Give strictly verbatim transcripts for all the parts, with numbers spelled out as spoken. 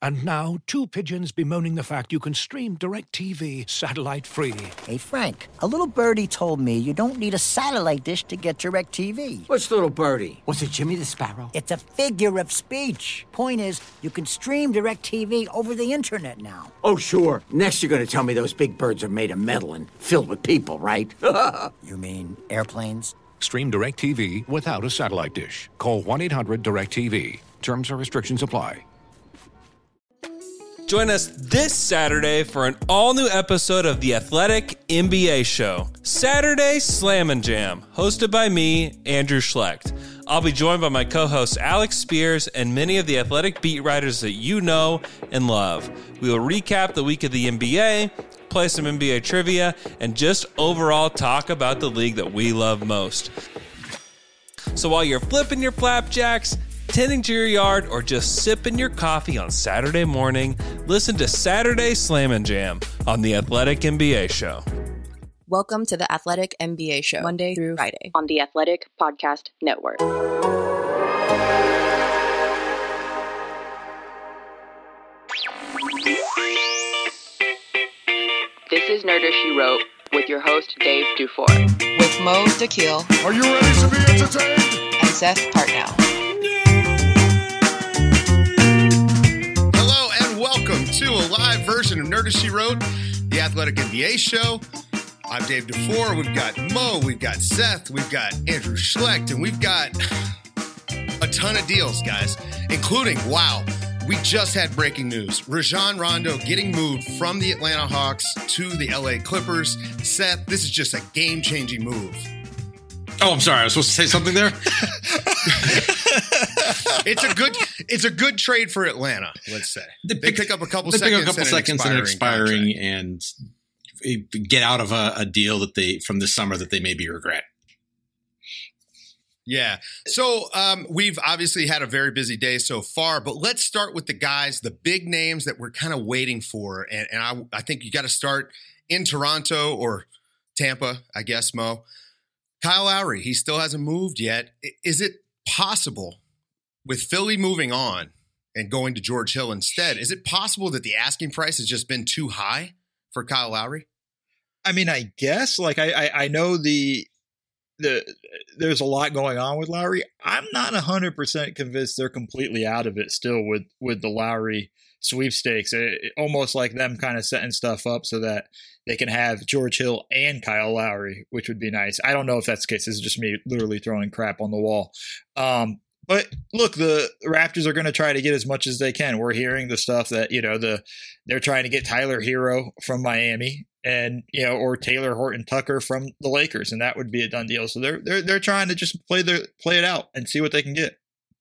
And now, two pigeons bemoaning the fact you can stream DirecTV satellite-free. Hey, Frank, a little birdie told me you don't need a satellite dish to get DirecTV. What's little birdie? Was it Jimmy the Sparrow? It's a figure of speech. Point is, you can stream DirecTV over the internet now. Oh, sure. Next you're going to tell me those big birds are made of metal and filled with people, right? You mean airplanes? Stream DirecTV without a satellite dish. Call one eight hundred direct T V. Terms and restrictions apply. Join us this Saturday for an all-new episode of The Athletic N B A Show, Saturday Slam and Jam, hosted by me, Andrew Schlecht. I'll be joined by my co-hosts Alex Spears and many of the Athletic beat writers that you know and love. We will recap the week of the N B A, play some N B A trivia, and just overall talk about the league that we love most. So while you're flipping your flapjacks, tending to your yard, or just sipping your coffee on Saturday morning, listen to Saturday Slam and Jam on The Athletic N B A Show. Welcome to The Athletic N B A Show, Monday through Friday on The Athletic Podcast Network. This is Nerder She Wrote with your host, Dave Dufour. With Mo Dakhil. Are you ready to be entertained? And Seth Partnow. Welcome to a live version of Nerdy She Wrote, the Athletic N B A Show. I'm Dave Dufour. We've got Mo, we've got Seth, we've got Andrew Schlecht, and we've got a ton of deals, guys, including, wow, we just had breaking news. Rajon Rondo getting moved from the Atlanta Hawks to the L A Clippers. Seth, this is just a game-changing move. Oh, I'm sorry. I was supposed to say something there. It's a good, it's a good trade for Atlanta. Let's say they, they pick, pick up a couple they seconds, pick up a couple and seconds an and expiring, contract. and get out of a, a deal that they from this summer that they maybe regret. Yeah. So um, we've obviously had a very busy day so far, but let's start with the guys, the big names that we're kind of waiting for, and, and I, I think you got to start in Toronto or Tampa, I guess, Mo. Kyle Lowry, he still hasn't moved yet. Is it possible, with Philly moving on and going to George Hill instead, is it possible that the asking price has just been too high for Kyle Lowry? I mean, I guess. Like, I, I, I know the the there's a lot going on with Lowry. I'm not one hundred percent convinced they're completely out of it still with, with the Lowry sweepstakes. It, it, almost like them kind of setting stuff up so that they can have George Hill and Kyle Lowry, which would be nice. I don't know if that's the case. This is just me literally throwing crap on the wall. Um, but look, the Raptors are going to try to get as much as they can. We're hearing the stuff that, you know, the they're trying to get Tyler Hero from Miami and, you know, or Taylor Horton Tucker from the Lakers, and that would be a done deal. So they're they're they're trying to just play their play it out and see what they can get.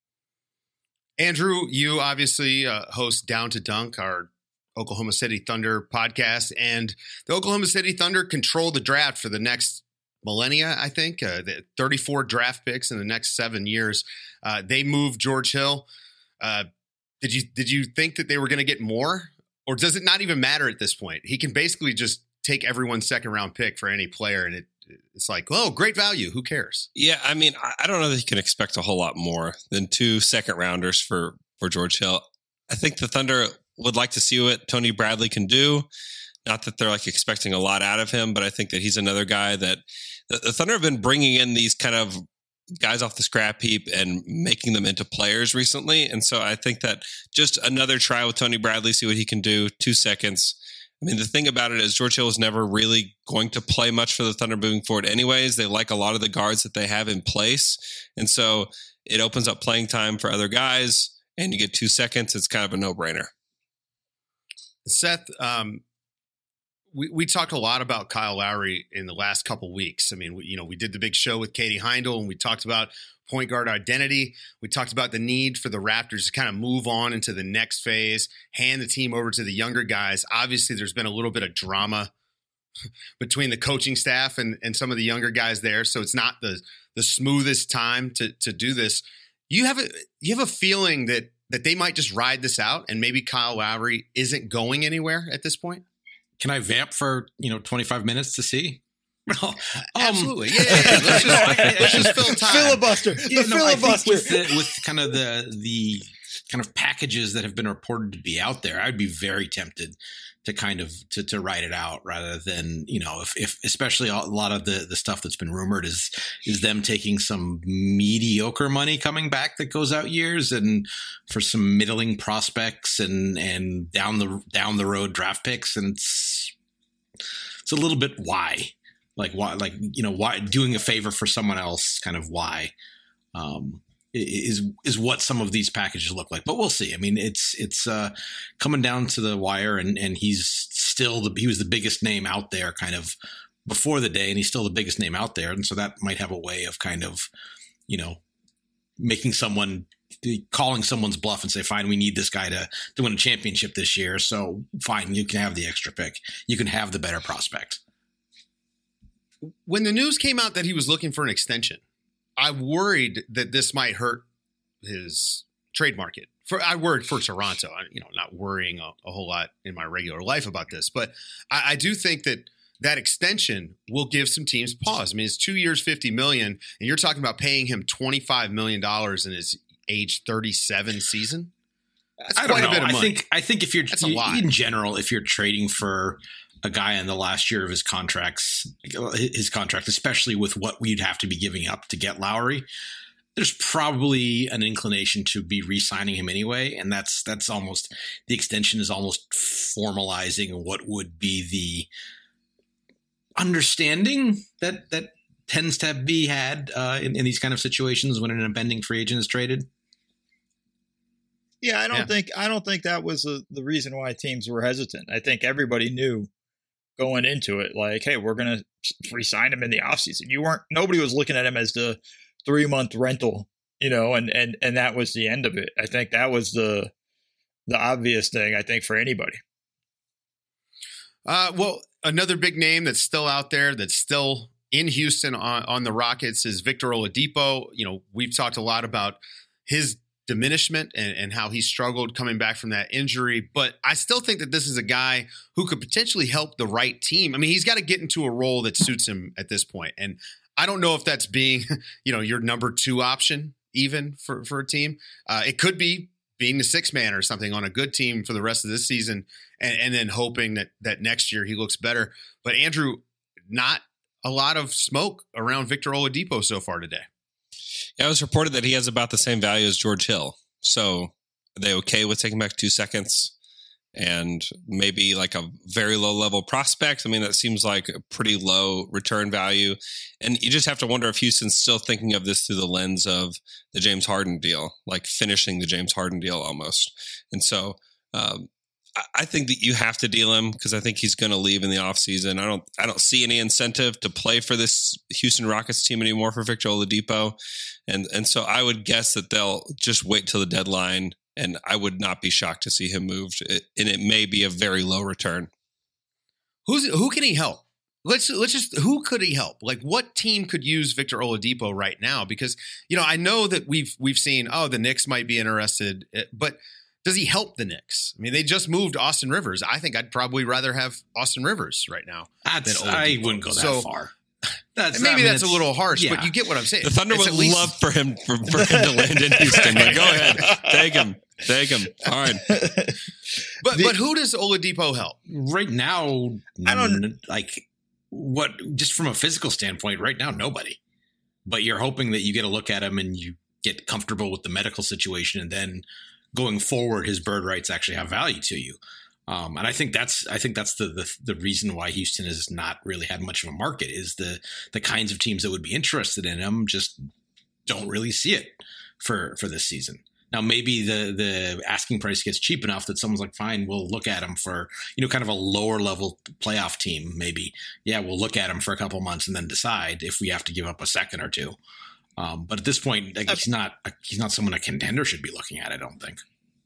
Andrew, you obviously uh, host Down to Dunk, our Oklahoma City Thunder podcast, and the Oklahoma City Thunder control the draft for the next millennia, I think, uh, the thirty-four draft picks in the next seven years. Uh, they moved George Hill. Uh, did you did you think that they were going to get more, or does it not even matter at this point? He can basically just take everyone's second round pick for any player, and it it's like, oh, great value. Who cares? Yeah, I mean, I don't know that you can expect a whole lot more than two second rounders for for George Hill. I think the Thunder would like to see what Tony Bradley can do. Not that they're like expecting a lot out of him, but I think that he's another guy that the, the Thunder have been bringing in these kind of guys off the scrap heap and making them into players recently. And so I think that just another try with Tony Bradley, see what he can do. Two seconds. I mean, the thing about it is George Hill is never really going to play much for the Thunder moving forward anyways. They like a lot of the guards that they have in place. And so it opens up playing time for other guys, and you get two seconds. It's kind of a no-brainer. Seth, um, we, we talked a lot about Kyle Lowry in the last couple weeks. I mean, we, you know, we did the big show with Katie Heindel, and we talked about point guard identity. We talked about the need for the Raptors to kind of move on into the next phase, hand the team over to the younger guys. Obviously, there's been a little bit of drama between the coaching staff and, and some of the younger guys there, so it's not the the smoothest time to to do this. You have a you have a feeling that that they might just ride this out, and maybe Kyle Lowry isn't going anywhere at this point? Can I vamp for, you know, twenty-five minutes to see? um, Absolutely. Yeah, yeah, yeah. Let's just, let's just fill time. Filibuster. The Yeah, no, filibuster. I think with, the, with kind of the the kind of packages that have been reported to be out there, I'd be very tempted to kind of to, to write it out rather than, you know, if, if especially a lot of the, the stuff that's been rumored is is them taking some mediocre money coming back that goes out years and for some middling prospects and and down the down the road draft picks. And it's it's a little bit why. Like why like, you know, why doing a favor for someone else, kind of why. Um is is what some of these packages look like, but we'll see. I mean, it's it's uh, coming down to the wire, and and he's still the he was the biggest name out there, kind of before the day, and he's still the biggest name out there, and so that might have a way of kind of, you know, making someone calling someone's bluff and say, fine, we need this guy to to win a championship this year, so fine, you can have the extra pick, you can have the better prospect. When the news came out that he was looking for an extension, I worried that this might hurt his trade market. For I worried for Toronto. I, you know, not worrying a, a whole lot in my regular life about this, but I, I do think that that extension will give some teams pause. I mean, it's two years, fifty million, and you're talking about paying him twenty-five million dollars in his age thirty-seven season. That's I quite don't know. a bit of money. I think I think if you're That's a lot. in general, if you're trading for a guy in the last year of his contracts, his contract, especially with what we'd have to be giving up to get Lowry, there's probably an inclination to be re-signing him anyway. And that's, that's almost, the extension is almost formalizing what would be the understanding that, that tends to be had uh, in, in these kind of situations when an impending free agent is traded. Yeah, I don't Yeah. think I don't think that was a, the reason why teams were hesitant. I think everybody knew going into it, like, hey, we're going to re-sign him in the offseason. You weren't, nobody was looking at him as the three month rental, you know, and, and, and that was the end of it. I think that was the, the obvious thing, I think, for anybody. Uh, well, another big name that's still out there, that's still in Houston on, on the Rockets is Victor Oladipo. You know, we've talked a lot about his diminishment and, and how he struggled coming back from that injury. But I still think that this is a guy who could potentially help the right team. I mean, he's got to get into a role that suits him at this point. And I don't know if that's being, you know, your number two option even for, for a team. Uh, it could be being the sixth man or something on a good team for the rest of this season and, and then hoping that that next year he looks better. But Andrew, not a lot of smoke around Victor Oladipo so far today. Yeah, it was reported that he has about the same value as George Hill. So are they okay with taking back two seconds and maybe like a very low level prospect? I mean, that seems like a pretty low return value. And you just have to wonder if Houston's still thinking of this through the lens of the James Harden deal, like finishing the James Harden deal almost. And so um, I think that you have to deal him because I think he's going to leave in the offseason. I don't I don't see any incentive to play for this Houston Rockets team anymore for Victor Oladipo. And and so I would guess that they'll just wait till the deadline, and I would not be shocked to see him moved. It, and it may be a very low return. Who's who can he help? Let's let's just who could he help? Like what team could use Victor Oladipo right now? Because, you know, I know that we've we've seen, oh, the Knicks might be interested, but does he help the Knicks? I mean, they just moved Austin Rivers. I think I'd probably rather have Austin Rivers right now. That's, I wouldn't go that so, far. That's, maybe I mean, that's a little harsh, yeah. But you get what I'm saying. The Thunder it's would least... love for him for, for him to land in Houston. Like, go ahead, take him, take him. Fine. But the, but who does Oladipo help right now? I don't like what. Just from a physical standpoint, right now, nobody. But you're hoping that you get a look at him and you get comfortable with the medical situation, and then going forward, his bird rights actually have value to you. Um, and I think that's I think that's the, the the reason why Houston has not really had much of a market is the the kinds of teams that would be interested in him just don't really see it for for this season. Now maybe the the asking price gets cheap enough that someone's like, fine, we'll look at him for, you know, kind of a lower level playoff team. Maybe, yeah, we'll look at him for a couple months and then decide if we have to give up a second or two. Um, but at this point, like, he's not he's not someone a contender should be looking at, I don't think.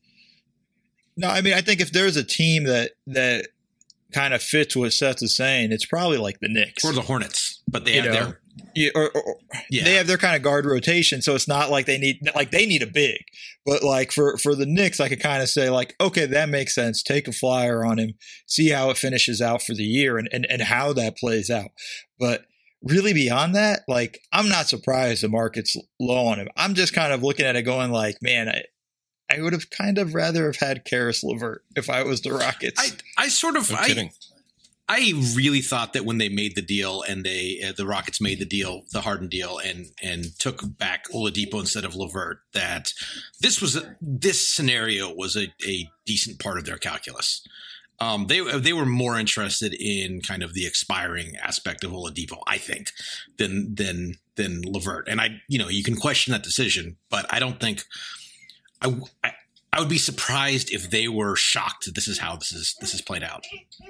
No, I mean, I think if there's a team that that kind of fits what Seth is saying, it's probably like the Knicks or the Hornets, but they you have know, their yeah, or, or, yeah. they have their kind of guard rotation, so it's not like they need like they need a big, but like for for the Knicks, I could kind of say like, okay, that makes sense. Take a flyer on him, see how it finishes out for the year, and and and how that plays out. But really, beyond that, like, I'm not surprised the market's low on him. I'm just kind of looking at it, going like, man, I. I would have kind of rather have had Karis LeVert if I was the Rockets. I, I sort of, No I, kidding. I really thought that when they made the deal and they uh, the Rockets made the deal, the Harden deal, and and took back Oladipo instead of LeVert, that this was a, this scenario was a, a decent part of their calculus. Um, they they were more interested in kind of the expiring aspect of Oladipo, I think, than than than LeVert. And I, you know, you can question that decision, but I don't think I. I I would be surprised if they were shocked that this is how this is this is played out.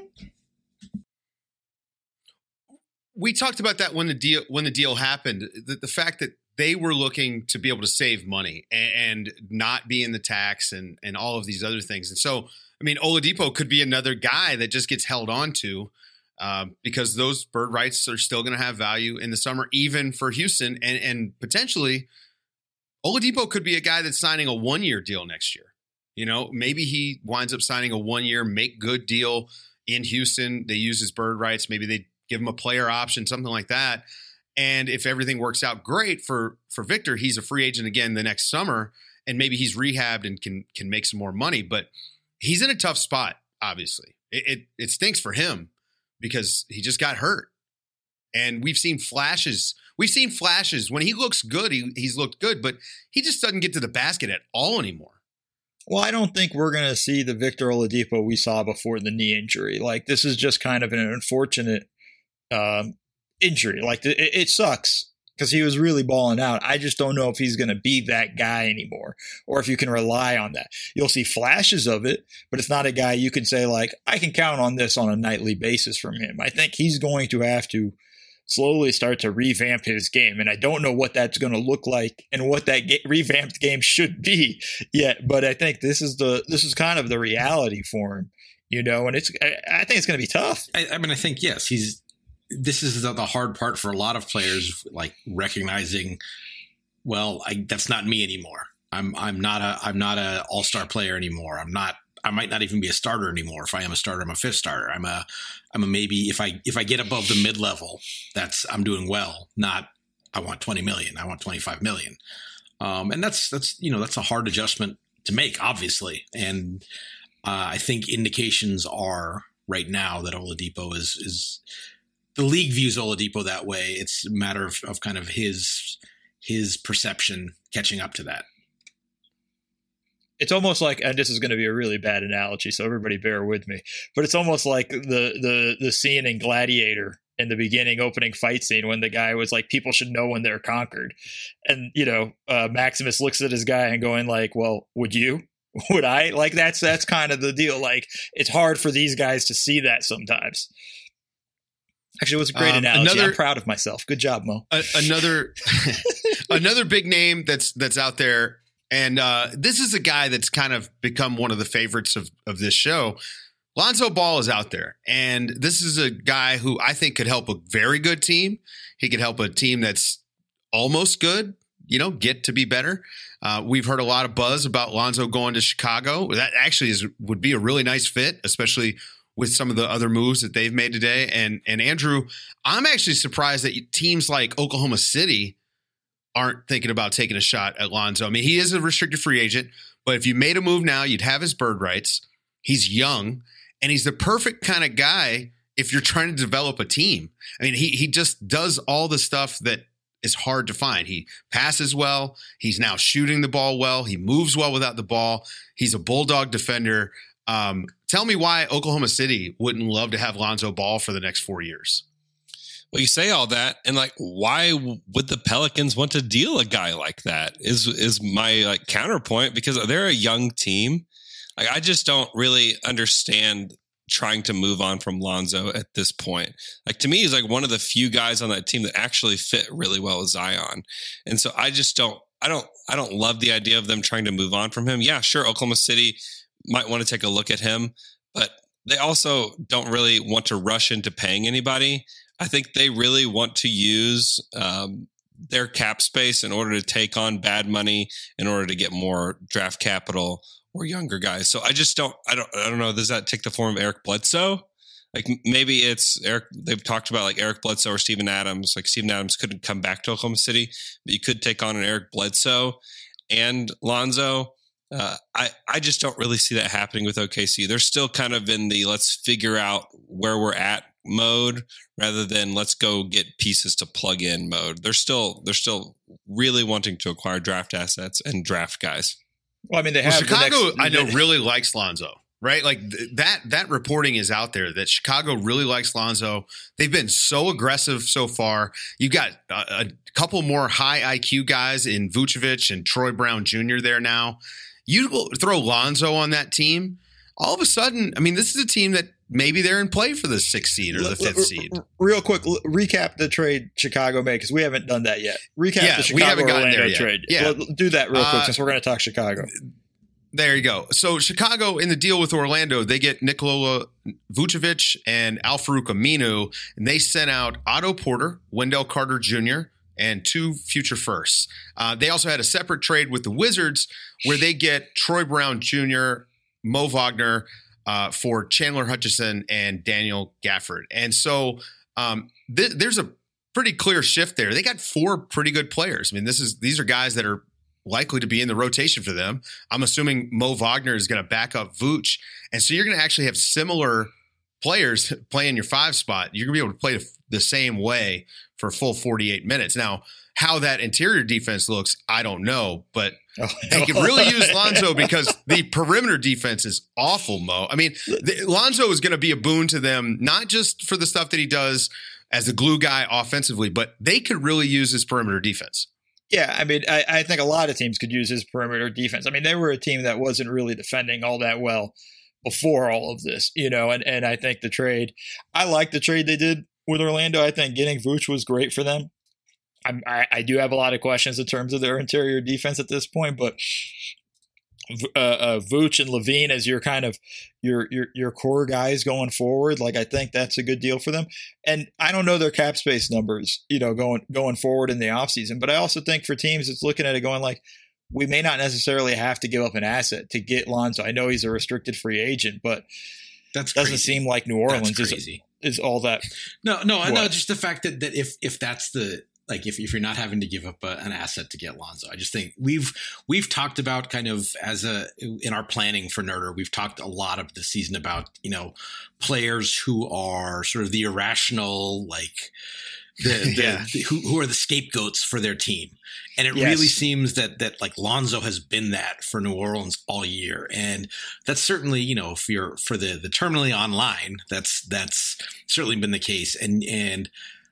We talked about that when the deal when the deal happened. The, the fact that they were looking to be able to save money and, and not be in the tax and and all of these other things. And so, I mean, Oladipo could be another guy that just gets held on to uh, because those bird rights are still going to have value in the summer, even for Houston, and and potentially Oladipo could be a guy that's signing a one year deal next year. You know, maybe he winds up signing a one year make good deal in Houston. They use his bird rights. Maybe they give him a player option, something like that. And if everything works out great for, for Victor, he's a free agent again the next summer, and maybe he's rehabbed and can, can make some more money, but he's in a tough spot. Obviously it, it, it stinks for him because he just got hurt, and we've seen flashes. We've seen flashes when he looks good. He, he's looked good, but he just doesn't get to the basket at all anymore. Well, I don't think we're going to see the Victor Oladipo we saw before the knee injury. Like, this is just kind of an unfortunate um, injury. Like, it, it sucks because he was really balling out. I just don't know if he's going to be that guy anymore, or if you can rely on that. You'll see flashes of it, but it's not a guy you can say, like, I can count on this on a nightly basis from him. I think he's going to have to slowly start to revamp his game. And I don't know what that's going to look like and what that ga- revamped game should be yet. But I think this is the, this is kind of the reality for him, you know, and it's, I, I think it's going to be tough. I, I mean, I think, yes, he's, this is the, the hard part for a lot of players, like recognizing, well, I, that's not me anymore. I'm, I'm not a, I'm not a all-star player anymore. I'm not, I might not even be a starter anymore. If I am a starter, I'm a fifth starter. I'm a, I'm a maybe if I if I get above the mid level, that's I'm doing well. Not I want twenty million. I want twenty-five million. Um, and that's that's you know that's a hard adjustment to make, obviously. And uh, I think indications are right now that Oladipo is is the league views Oladipo that way. It's a matter of, of kind of his his perception catching up to that. It's almost like, and this is going to be a really bad analogy, so everybody bear with me, but it's almost like the the the scene in Gladiator in the beginning opening fight scene when the guy was like, people should know when they're conquered. And, you know, uh, Maximus looks at his guy and going like, well, would you? Would I? Like, that's that's kind of the deal. Like, it's hard for these guys to see that sometimes. Actually, it was a great um, analogy. Another, I'm proud of myself. Good job, Mo. A, another another big name that's that's out there. And uh, this is a guy that's kind of become one of the favorites of, of this show. Lonzo Ball is out there. And this is a guy who I think could help a very good team. He could help a team that's almost good, you know, get to be better. Uh, we've heard a lot of buzz about Lonzo going to Chicago. That actually is would be a really nice fit, especially with some of the other moves that they've made today. And, and Andrew, I'm actually surprised that teams like Oklahoma City aren't thinking about taking a shot at Lonzo. I mean, he is a restricted free agent, but if you made a move now, you'd have his bird rights. He's young, and he's the perfect kind of guy if you're trying to develop a team. I mean, he he just does all the stuff that is hard to find. He passes well. He's now shooting the ball well. He moves well without the ball. He's a bulldog defender. Um, tell me why Oklahoma City wouldn't love to have Lonzo Ball for the next four years. Well, you say all that, and like, why would the Pelicans want to deal a guy like that? Is is my like counterpoint, because they're a young team. Like, I just don't really understand trying to move on from Lonzo at this point. Like, to me, he's like one of the few guys on that team that actually fit really well with Zion, and so I just don't. I don't. I don't love the idea of them trying to move on from him. Yeah, sure, Oklahoma City might want to take a look at him, but they also don't really want to rush into paying anybody. I think they really want to use um, their cap space in order to take on bad money, in order to get more draft capital or younger guys. So I just don't, I don't, I don't know. Does that take the form of Eric Bledsoe? Like, maybe it's Eric. They've talked about like Eric Bledsoe or Steven Adams. Like, Steven Adams couldn't come back to Oklahoma City, but you could take on an Eric Bledsoe and Lonzo. Uh, I, I just don't really see that happening with O K C. They're still kind of in the let's figure out where we're at mode rather than let's go get pieces to plug in mode. They're still they're still really wanting to acquire draft assets and draft guys. Well, I mean, they well, have Chicago. the next, I know really likes Lonzo, right? Like th- that. That reporting is out there that Chicago really likes Lonzo. They've been so aggressive so far. You got a, a couple more high I Q guys in Vucevic and Troy Brown Junior there now. You throw Lonzo on that team, all of a sudden. I mean, this is a team that maybe they're in play for the sixth seed or the fifth seed. Real quick, recap the trade Chicago made because we haven't done that yet. Recap yeah, the Chicago we haven't gotten Orlando there yet. trade. Yeah, do that real quick uh, since we're going to talk Chicago. There you go. So Chicago in the deal with Orlando, they get Nikola Vucevic and Al-Farouq Aminu, and they sent out Otto Porter, Wendell Carter Junior, and two future firsts. Uh, they also had a separate trade with the Wizards where they get Troy Brown Junior, Mo Wagner, uh, for Chandler Hutchison and Daniel Gafford. And so um, th- there's a pretty clear shift there. They got four pretty good players. I mean, this is these are guys that are likely to be in the rotation for them. I'm assuming Mo Wagner is going to back up Vooch. And so you're going to actually have similar players playing your five spot. You're going to be able to play the same way for a full forty-eight minutes. Now, how that interior defense looks, I don't know, but oh, they could really use Lonzo because the perimeter defense is awful, Mo. I mean, the, Lonzo is going to be a boon to them, not just for the stuff that he does as the glue guy offensively, but they could really use his perimeter defense. Yeah, I mean, I, I think a lot of teams could use his perimeter defense. I mean, they were a team that wasn't really defending all that well before all of this, you know, and, and I think the trade, I like the trade they did with Orlando. I think getting Vooch was great for them. I'm, I, I do have a lot of questions in terms of their interior defense at this point, but uh, uh, Vooch and Levine as your kind of your, your your core guys going forward, like I think that's a good deal for them. And I don't know their cap space numbers, you know, going going forward in the offseason, but I also think for teams it's looking at it going like, we may not necessarily have to give up an asset to get Lonzo. I know he's a restricted free agent, but that doesn't seem like New Orleans is, is all that. No, no, I know just the fact that, that if if that's the like if, if you're not having to give up a, an asset to get Lonzo, I just think we've we've talked about kind of as a in our planning for Nerder, we've talked a lot of the season about, you know, players who are sort of the irrational, like the, the, yeah. the who, who are the scapegoats for their team. And it yes. really seems that that like Lonzo has been that for New Orleans all year. And that's certainly, you know, if you're for the the terminally online, that's that's certainly been the case. And and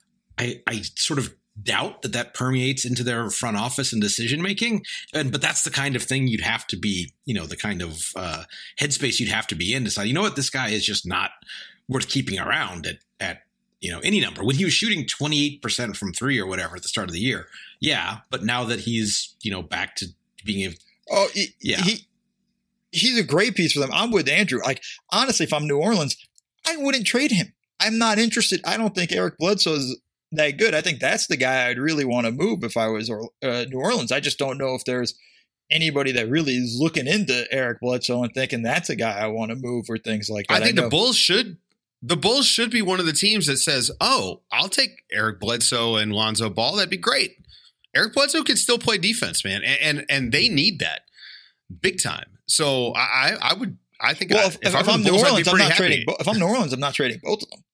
I I sort of doubt that that permeates into their front office and decision making. And but that's the kind of thing you'd have to be, you know, the kind of uh, headspace you'd have to be in to decide, you know what, this guy is just not worth keeping around at at you know any number. When he was shooting twenty-eight percent from three or whatever at the start of the year, yeah. But now that he's, you know, back to being a oh he, yeah he he's a great piece for them. I'm with Andrew. Like honestly, if I'm New Orleans, I wouldn't trade him. I'm not interested. I don't think Eric Bledsoe is that good. I think that's the guy I'd really want to move if I was uh, New Orleans. I just don't know if there's anybody that really is looking into Eric Bledsoe and thinking that's a guy I want to move or things like that. I think I the Bulls should the Bulls should be one of the teams that says, "Oh, I'll take Eric Bledsoe and Lonzo Ball. That'd be great." Eric Bledsoe can still play defense, man, and and, and they need that big time. So I I would I think well, I, if, if, if, if I'm New Bulls, Orleans, I'm not happy. trading. If I'm New Orleans, I'm not trading both of them.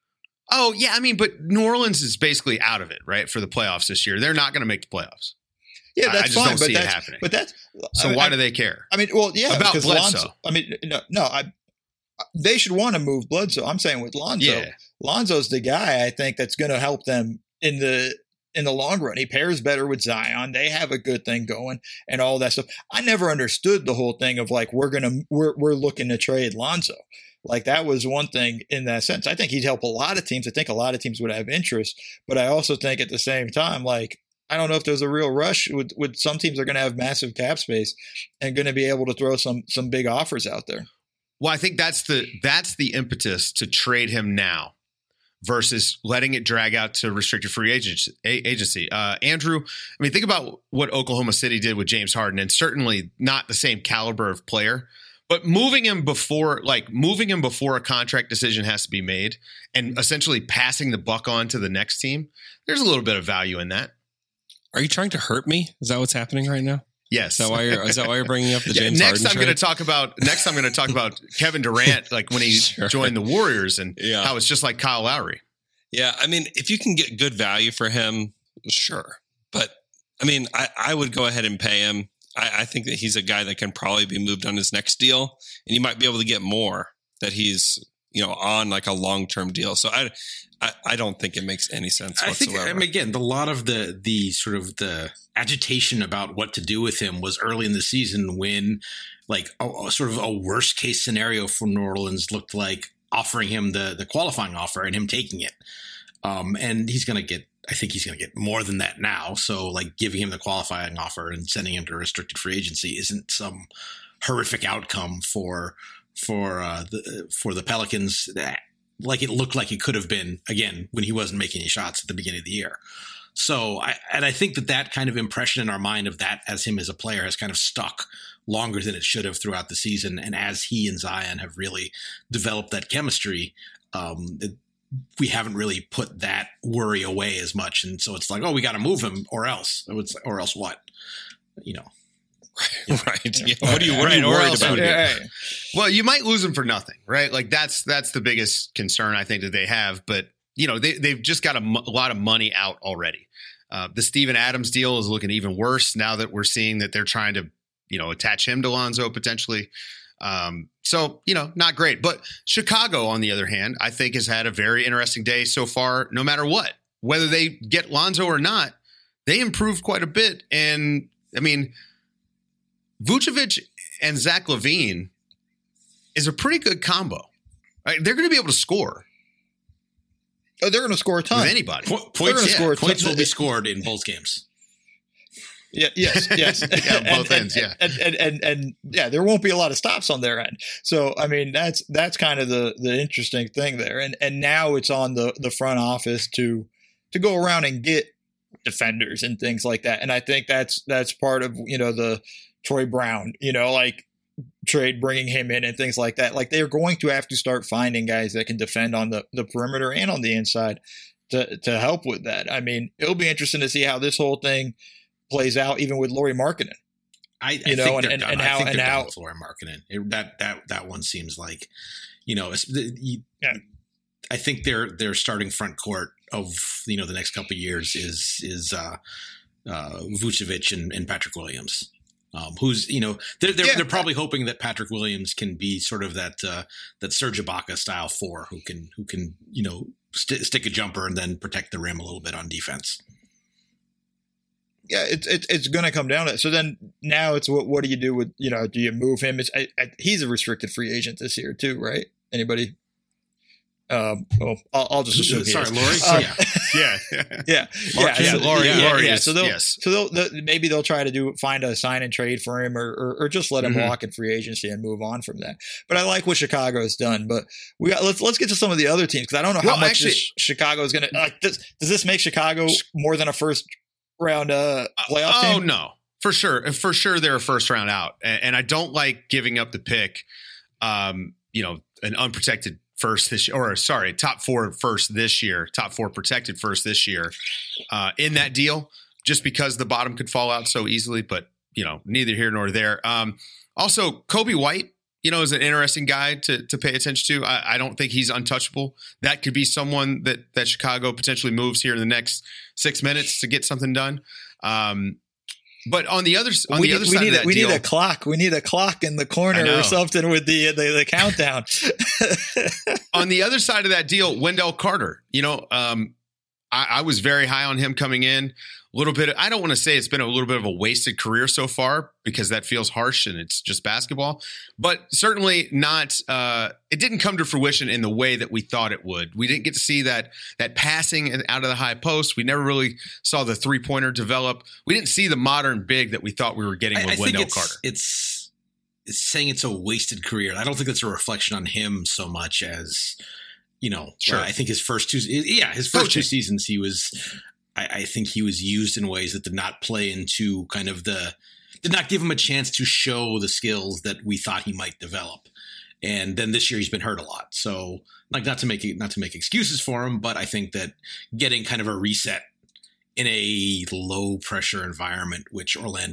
Oh, yeah. I mean, but New Orleans is basically out of it, right, for the playoffs this year. They're not going to make the playoffs. Yeah, that's I just fine. don't but see that's, it happening. But that's so I, why I, do they care? I mean, well, yeah, about because Bledsoe. Lonzo. I mean, no, no, I, they should want to move Bledsoe. I'm saying with Lonzo, Yeah. Lonzo's the guy I think that's going to help them in the in the long run. He pairs better with Zion. They have a good thing going and all that stuff. I never understood the whole thing of like we're gonna we're we're looking to trade Lonzo. Like that was one thing in that sense. I think he'd help a lot of teams. I think a lot of teams would have interest, but I also think at the same time, like, I don't know if there's a real rush with, with some teams are going to have massive cap space and going to be able to throw some, some big offers out there. Well, I think that's the, that's the impetus to trade him now versus letting it drag out to restricted free agency. agency. Uh, Andrew, I mean, think about what Oklahoma City did with James Harden, and certainly not the same caliber of player. But moving him before, like moving him before a contract decision has to be made and essentially passing the buck on to the next team, there's a little bit of value in that. Are you trying to hurt me? Is that what's happening right now? Yes. Is that why you're, is that why you're bringing up the Yeah, James next, Harden I'm going to trade? talk about. Next, I'm going to talk about Kevin Durant, like when he Sure. joined the Warriors, and Yeah. how it's just like Kyle Lowry. Yeah, I mean, if you can get good value for him, sure. But I mean, I, I would go ahead and pay him. I, I think that he's a guy that can probably be moved on his next deal, and you might be able to get more that he's, you know, on like a long-term deal. So I, I, I don't think it makes any sense I think, whatsoever. I mean, again, the, a lot of the the sort of the agitation about what to do with him was early in the season when, like, a, a sort of a worst case scenario for New Orleans looked like offering him the the qualifying offer and him taking it. Um, and he's going to get, I think he's going to get more than that now. So, like, giving him the qualifying offer and sending him to restricted free agency isn't some horrific outcome for for uh, the for the Pelicans. Like it looked like it could have been, again, when he wasn't making any shots at the beginning of the year. So, I, and I think that that kind of impression in our mind of that as him as a player has kind of stuck longer than it should have throughout the season. And as he and Zion have really developed that chemistry, um, it, we haven't really put that worry away as much. And so it's like, oh, we got to move him or else, or else what, you know? Right. Yeah. What are you, what are Right, you or worried else- about? yeah. here? Well, you might lose him for nothing, right? Like that's that's the biggest concern I think that they have. But you know, they they've just got a, mo- a lot of money out already. Uh, the Steven Adams deal is looking even worse now that we're seeing that they're trying to, you know, attach him to Lonzo potentially. Um, so you know, not great. But Chicago, on the other hand, I think has had a very interesting day so far. No matter what, whether they get Lonzo or not, they improved quite a bit. And I mean, Vucevic and Zach LaVine is a pretty good combo. Right? They're going to be able to score Oh, they're going to score a ton. with anybody. Po- They're points, gonna yeah, score a points ton. will be scored in both games. Yeah, yes, yes. Yeah, both and, ends, yeah. And and, and and yeah, there won't be a lot of stops on their end. So I mean, that's that's kind of the the interesting thing there. And and now it's on the the front office to to go around and get defenders and things like that. And I think that's that's part of, you know, the Troy Brown, you know, like trade, bringing him in and things like that. Like they're going to have to start finding guys that can defend on the, the perimeter and on the inside to, to help with that. I mean, it'll be interesting to see how this whole thing plays out, even with Lauri Markkanen. I, I You know, think and- they're and- done. and I how- think and they're how- done with Lauri Markkanen. It, that that that one seems like, you know, it's, the, you, Yeah. I think their their starting front court of, you know, the next couple of years is is uh, uh, Vucevic and, and Patrick Williams. Um, who's, you know, they're they're, Yeah. they're probably hoping that Patrick Williams can be sort of that uh, that Serge Ibaka style four who can who can you know st- stick a jumper and then protect the rim a little bit on defense. Yeah, it's it's it's going to come down to it. So then now it's what what do you do with, you know, do you move him? It's, I, I, he's a restricted free agent this year too, right? Anybody? Um, well, I'll, I'll just assume. he Sorry, is. Laurie. Um, yeah. Yeah. Yeah, Mark- yeah, yeah, Laurie- yeah, Laurie yeah. is- So they'll, yes. so they'll, the, maybe they'll try to do find a sign and trade for him, or or, or just let him Mhm. walk in free agency and move on from that. But I like what Chicago has done. But we got let's let's get to some of the other teams, because I don't know how Well, much actually- this Chicago is going to like. Does, does this make Chicago more than a first round uh, playoff Oh team? no, for sure, for sure they're a first round out, and, and I don't like giving up the pick. Um, you know, an unprotected first this year, or sorry, top four first this year, top four protected first this year, uh, in that deal, just because the bottom could fall out so easily. But you know, neither here nor there. Um, also, Kobe White, you know, is an interesting guy to to pay attention to. I, I don't think he's untouchable. That could be someone that that Chicago potentially moves here in the next six minutes to get something done. Um, but on the other on we the need, other we side need of a, that we deal, need a clock. We need a clock in the I corner know. or something with the the, the countdown. on the other side of that deal, Wendell Carter, you know, um, I, I was very high on him coming in. A little bit, I don't want to say it's been a little bit of a wasted career so far, because that feels harsh and it's just basketball, but certainly not, uh, it didn't come to fruition in the way that we thought it would. We didn't get to see that, that passing out of the high post. We never really saw the three pointer develop. We didn't see the modern big that we thought we were getting I, with I think Wendell it's, Carter. It's it's saying it's a wasted career. I don't think that's a reflection on him so much as, you know, Sure. uh, I think his first two, yeah, his first Coaching. two seasons, he was, I, I think he was used in ways that did not play into kind of the, did not give him a chance to show the skills that we thought he might develop. And then this year he's been hurt a lot. So like, not to make it, not to make excuses for him, but I think that getting kind of a reset in a low pressure environment, which Orlando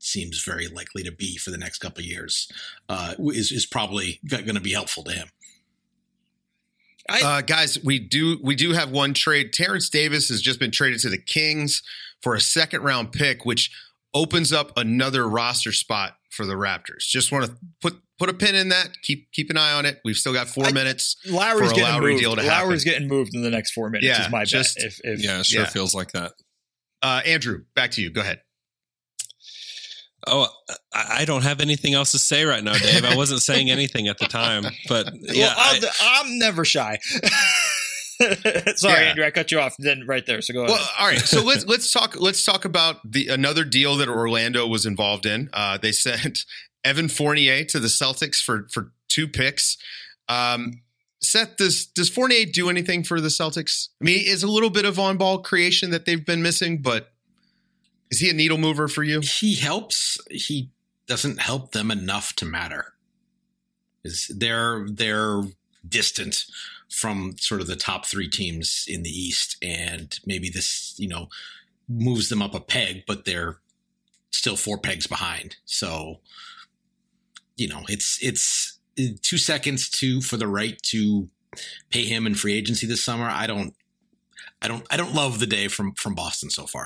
seems very likely to be for the next couple of years, uh, is is probably going to be helpful to him. I, uh, guys, we do we do have one trade. Terrence Davis has just been traded to the Kings for a second round pick, which opens up another roster spot for the Raptors. Just want to put put a pin in that. Keep keep an eye on it. We've still got four I, Lowry's minutes for a getting Lowry moved. deal to Lowry's happen. getting moved in the next four minutes. Yeah, is my just, bet. If, if, yeah, it sure yeah. feels like that. Uh, Andrew, back to you. Go ahead. Oh, I don't have anything else to say right now, Dave. I wasn't saying anything at the time, but yeah, well, I, I'm never shy. Sorry, yeah. Andrew, I cut you off then right there. So go ahead. Well, all right. So let's let's talk let's talk about the another deal that Orlando was involved in. Uh, they sent Evan Fournier to the Celtics for for two picks. Um, Seth, does does Fournier do anything for the Celtics? I mean, it's a little bit of on ball creation that they've been missing, but is he a needle mover for you? He helps. He doesn't help them enough to matter. Is they're they're distant from sort of the top three teams in the East, and maybe this, you know, moves them up a peg, but they're still four pegs behind. So, you know, it's it's two seconds to for the right to pay him in free agency this summer. I don't, I don't, I don't love the day from from Boston so far.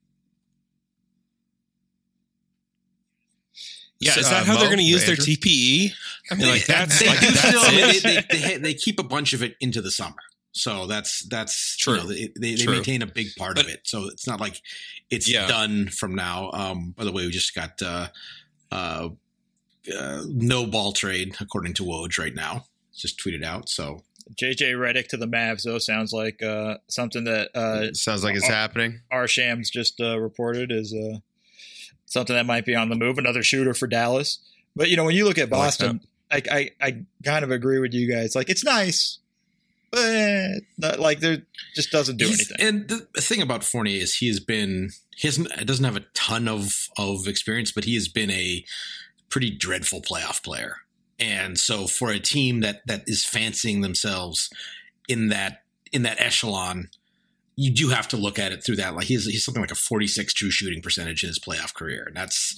Yeah, is that uh, how Mo, they're going to use Andrew? Their T P E? I mean, like that's they like do that's still. I mean, it. they, they, they, they keep a bunch of it into the summer, so that's that's true. You know, they they, they true. maintain a big part but, of it, so it's not like it's yeah. done from now. Um, by the way, we just got uh, uh, uh, no ball trade according to Woj right now. Just tweeted out. So J J Redick to the Mavs though sounds like uh, something that uh, sounds like it's R- happening. R. Shams just uh, reported is uh, something that might be on the move. Another shooter for Dallas. But, you know, when you look at Boston, I, I, I, I kind of agree with you guys. Like, it's nice, but not, like, there just doesn't do He's, anything. And the thing about Fournier is he has been, he hasn't, doesn't have a ton of, of experience, but he has been a pretty dreadful playoff player. And so for a team that, that is fancying themselves in that, in that echelon, you do have to look at it through that. Like, he's, he's something like a forty-six true shooting percentage in his playoff career. And that's,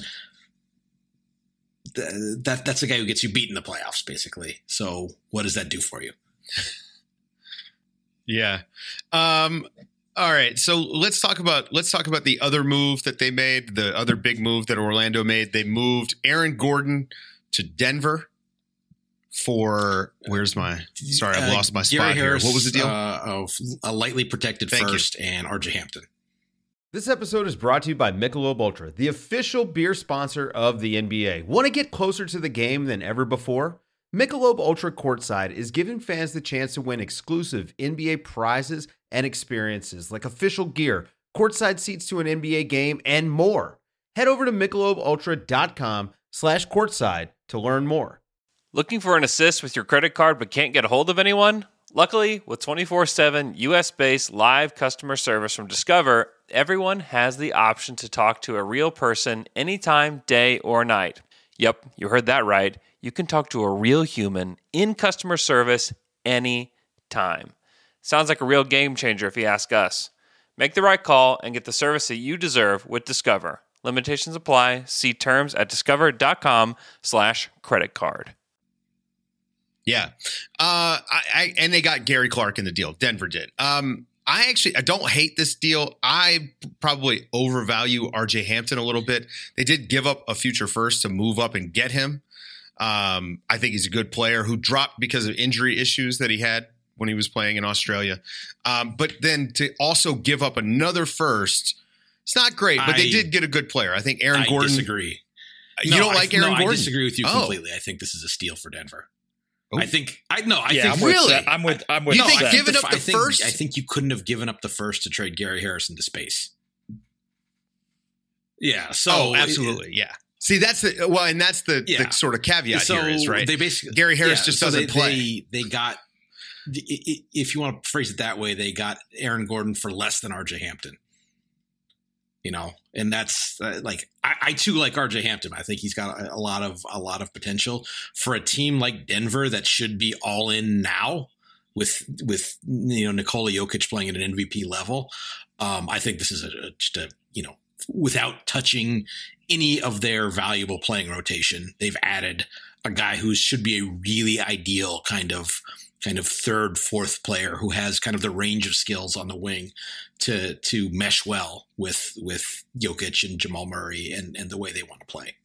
That that's the guy who gets you beat in the playoffs, basically. So what does that do for you? Yeah. Um, all right. So let's talk about let's talk about the other move that they made, the other big move that Orlando made. They moved Aaron Gordon to Denver for where's my sorry, I've uh, lost my Gary spot Harris, here. What was the deal? Uh, of a lightly protected Thank first you. and R J Hampton. This episode is brought to you by Michelob Ultra, the official beer sponsor of the N B A. Want to get closer to the game than ever before? Michelob Ultra Courtside is giving fans the chance to win exclusive N B A prizes and experiences like official gear, courtside seats to an N B A game, and more. Head over to michelobultra.com slash courtside to learn more. Looking for an assist with your credit card but can't get a hold of anyone? Luckily, with twenty-four seven U S-based live customer service from Discover, everyone has the option to talk to a real person anytime, day or night. Yep, you heard that right. You can talk to a real human in customer service anytime. Sounds like a real game changer if you ask us. Make the right call and get the service that you deserve with Discover. Limitations apply. See terms at discover.com slash credit card. Yeah. Uh, I, I and they got Gary Clark in the deal. Denver did. Um, I actually I don't hate this deal. I probably overvalue R J Hampton a little bit. They did give up a future first to move up and get him. Um, I think he's a good player who dropped because of injury issues that he had when he was playing in Australia. Um, but then to also give up another first, it's not great. But I, they did get a good player. I think Aaron I Gordon. Disagree. You no, don't like I, Aaron no, Gordon? I disagree with you oh. completely. I think this is a steal for Denver. Ooh. I think I no. I yeah, think I'm with really. Seth. I'm with. I'm with. You no, think Seth. giving up the I think, first? I think you couldn't have given up the first to trade Gary Harris into space. Yeah. So oh, absolutely. It, yeah. See, that's the well, and that's the, yeah. the sort of caveat so here is right. They basically Gary Harris yeah, just so doesn't they, play. They, they got, if you want to phrase it that way, they got Aaron Gordon for less than R J Hampton. You know, and that's uh, like I, I too like R J Hampton. I think he's got a, a lot of a lot of potential for a team like Denver that should be all in now with with you know Nikola Jokic playing at an M V P level. Um, I think this is a, a, just a you know without touching any of their valuable playing rotation. They've added a guy who should be a really ideal kind of kind of third, fourth player who has kind of the range of skills on the wing to to mesh well with with Jokic and Jamal Murray and, and the way they want to play.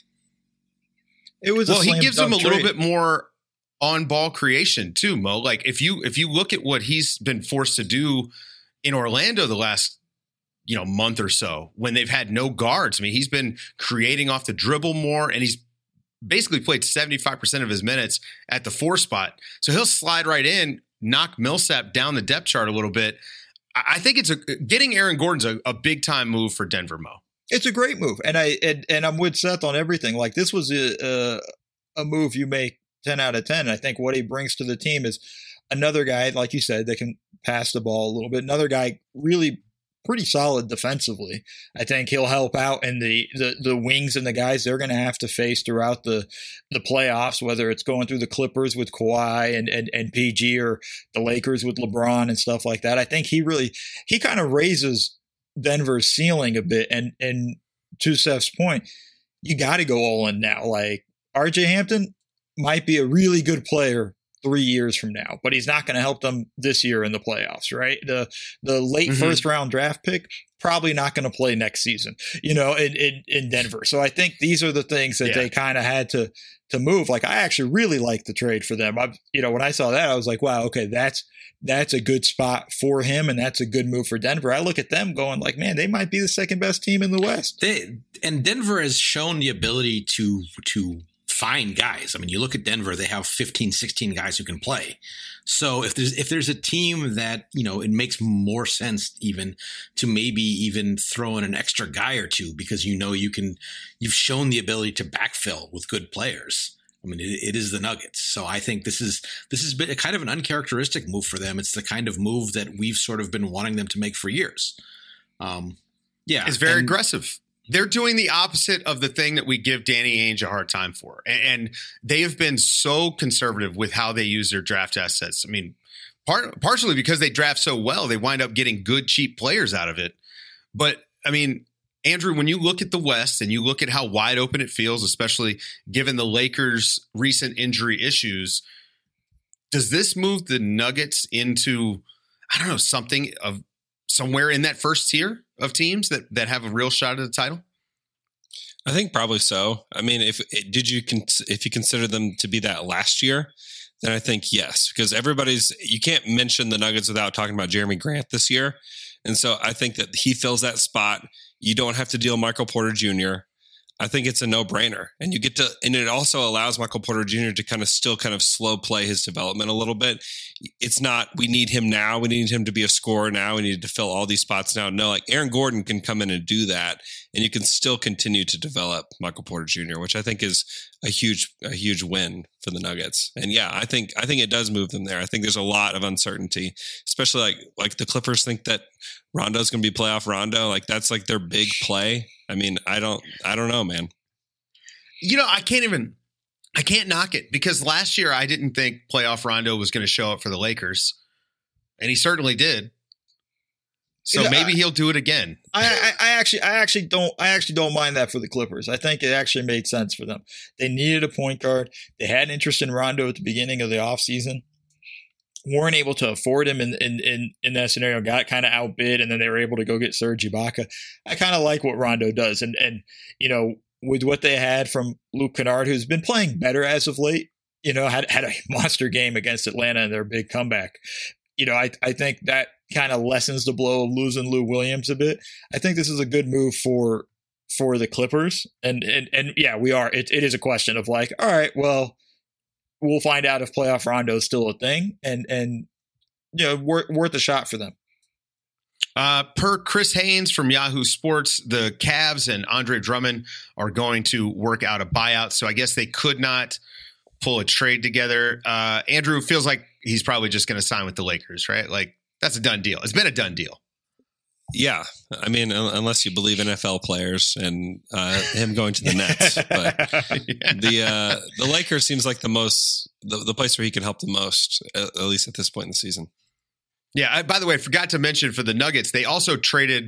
It was well, a he gives them a trade. little bit more on ball creation too, Mo. Like if you if you look at what he's been forced to do in Orlando the last you know month or so when they've had no guards. I mean, he's been creating off the dribble more, and he's basically played seventy-five percent of his minutes at the four spot. So he'll slide right in, knock Millsap down the depth chart a little bit. I think it's a getting Aaron Gordon's a, a big time move for Denver, Mo. It's a great move, and I and, and I'm with Seth on everything. Like this was a, a a move you make ten out of ten. I think what he brings to the team is another guy, like you said, that can pass the ball a little bit. Another guy really pretty solid defensively. I think he'll help out in the the, the wings and the guys they're going to have to face throughout the the playoffs, whether it's going through the Clippers with Kawhi and, and, and P G or the Lakers with LeBron and stuff like that. I think he really he kind of raises Denver's ceiling a bit. And and to Seth's point, you got to go all in now. Like R J Hampton might be a really good player three years from now, but he's not going to help them this year in the playoffs, right? The the late mm-hmm. first round draft pick probably not going to play next season, you know, in, in, in Denver. So I think these are the things that yeah. they kind of had to to move. Like I actually really like the trade for them. I, you know, when I saw that, I was like, wow, okay, that's that's a good spot for him, and that's a good move for Denver. I look at them going like, man, they might be the second best team in the West. They, and Denver has shown the ability to to find guys. I mean, you look at Denver, they have fifteen, sixteen guys who can play. So if there's if there's a team that, you know, it makes more sense even to maybe even throw in an extra guy or two because you know you can, you've shown the ability to backfill with good players. I mean, it, it is the Nuggets. So I think this is this has been a kind of an uncharacteristic move for them. It's the kind of move that we've sort of been wanting them to make for years. Um, yeah, it's very and, aggressive. They're doing the opposite of the thing that we give Danny Ainge a hard time for. And, and they have been so conservative with how they use their draft assets. I mean, part, partially because they draft so well, they wind up getting good, cheap players out of it. But, I mean, Andrew, when you look at the West and you look at how wide open it feels, especially given the Lakers' recent injury issues, does this move the Nuggets into, I don't know, something of somewhere in that first tier of teams that, that have a real shot at the title? I think probably so. I mean, if did you if you consider them to be that last year, then I think yes, because everybody's you can't mention the Nuggets without talking about Jeremy Grant this year, and so I think that he fills that spot. You don't have to deal Michael Porter Junior I think it's a no-brainer. And you get to, and it also allows Michael Porter Junior to kind of still kind of slow play his development a little bit. It's not, we need him now. We need him to be a scorer now. We need to fill all these spots now. No, like Aaron Gordon can come in and do that. And you can still continue to develop Michael Porter Junior, which I think is a huge, a huge win for the Nuggets. And yeah, I think, I think it does move them there. I think there's a lot of uncertainty, especially like, like the Clippers think that Rondo's going to be playoff Rondo. Like that's like their big play. I mean, I don't, I don't know, man. You know, I can't even, I can't knock it because last year I didn't think playoff Rondo was going to show up for the Lakers, and he certainly did. So you know, maybe I, he'll do it again. I, I, I actually, I actually don't, I actually don't mind that for the Clippers. I think it actually made sense for them. They needed a point guard. They had an interest in Rondo at the beginning of the offseason. Weren't able to afford him in in in, in that scenario, got kind of outbid, and then they were able to go get Serge Ibaka. I kind of like what Rondo does, and and you know with what they had from Luke Kennard, who's been playing better as of late, you know had had a monster game against Atlanta in their big comeback. You know, I I think that kind of lessens the blow of losing Lou Williams a bit. I think this is a good move for for the Clippers, and and and yeah, we are. It it is a question of like, all right, well. We'll find out if playoff Rondo is still a thing, and and you know worth worth a shot for them. Uh, per Chris Haynes from Yahoo Sports, the Cavs and Andre Drummond are going to work out a buyout, so I guess they could not pull a trade together. Uh, Andrew feels like he's probably just going to sign with the Lakers, right? Like that's a done deal. It's been a done deal. Yeah, I mean, unless you believe N F L players and uh, him going to the Nets, but yeah. the uh, the Lakers seems like the most the, the place where he can help the most, at least at this point in the season. Yeah. I, by the way, I forgot to mention for the Nuggets, they also traded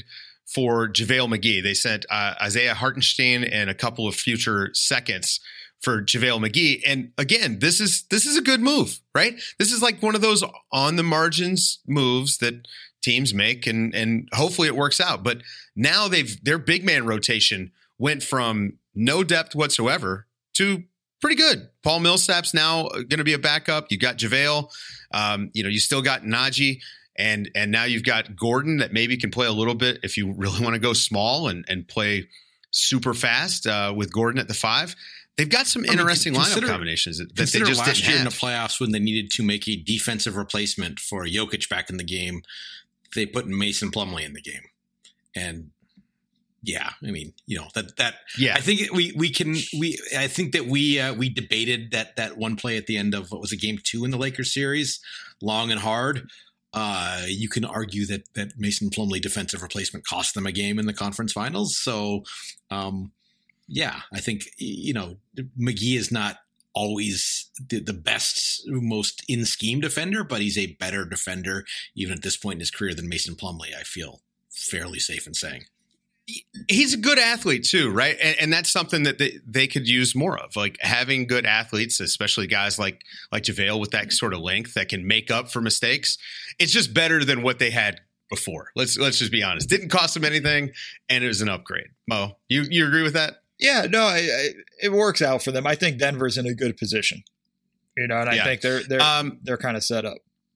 for JaVale McGee. They sent uh, Isaiah Hartenstein and a couple of future seconds for JaVale McGee. And again, this is this is a good move, right? This is like one of those on the margins moves that teams make, and and hopefully it works out. But now they've their big man rotation went from no depth whatsoever to pretty good. Paul Millsap's now going to be a backup. You got JaVale. Um, you know, you still got Najee. And and now you've got Gordon that maybe can play a little bit if you really want to go small and, and play super fast uh, with Gordon at the five. They've got some interesting I mean, consider, lineup combinations that, that they just last didn't year have. In the playoffs when they needed to make a defensive replacement for Jokic back in the game, they put Mason Plumlee in the game. And yeah, I mean, you know, that that yeah. I think we we can we I think that we uh, we debated that that one play at the end of what was it, game two in the Lakers series, long and hard. Uh, you can argue that that Mason Plumlee defensive replacement cost them a game in the conference finals. So, um, yeah, I think, you know, McGee is not always the, the best, most in scheme defender, but he's a better defender even at this point in his career than Mason Plumlee. I feel fairly safe in saying. He's a good athlete too, right? And, and that's something that they, they could use more of, like having good athletes, especially guys like like JaVale with that sort of length that can make up for mistakes. It's just better than what they had before. Let's let's just be honest. Didn't cost them anything, and it was an upgrade. Mo, you you agree with that? Yeah, no, I, I, it works out for them. I think Denver's in a good position, you know, and I yeah. think they're they're um, they're kind of set up.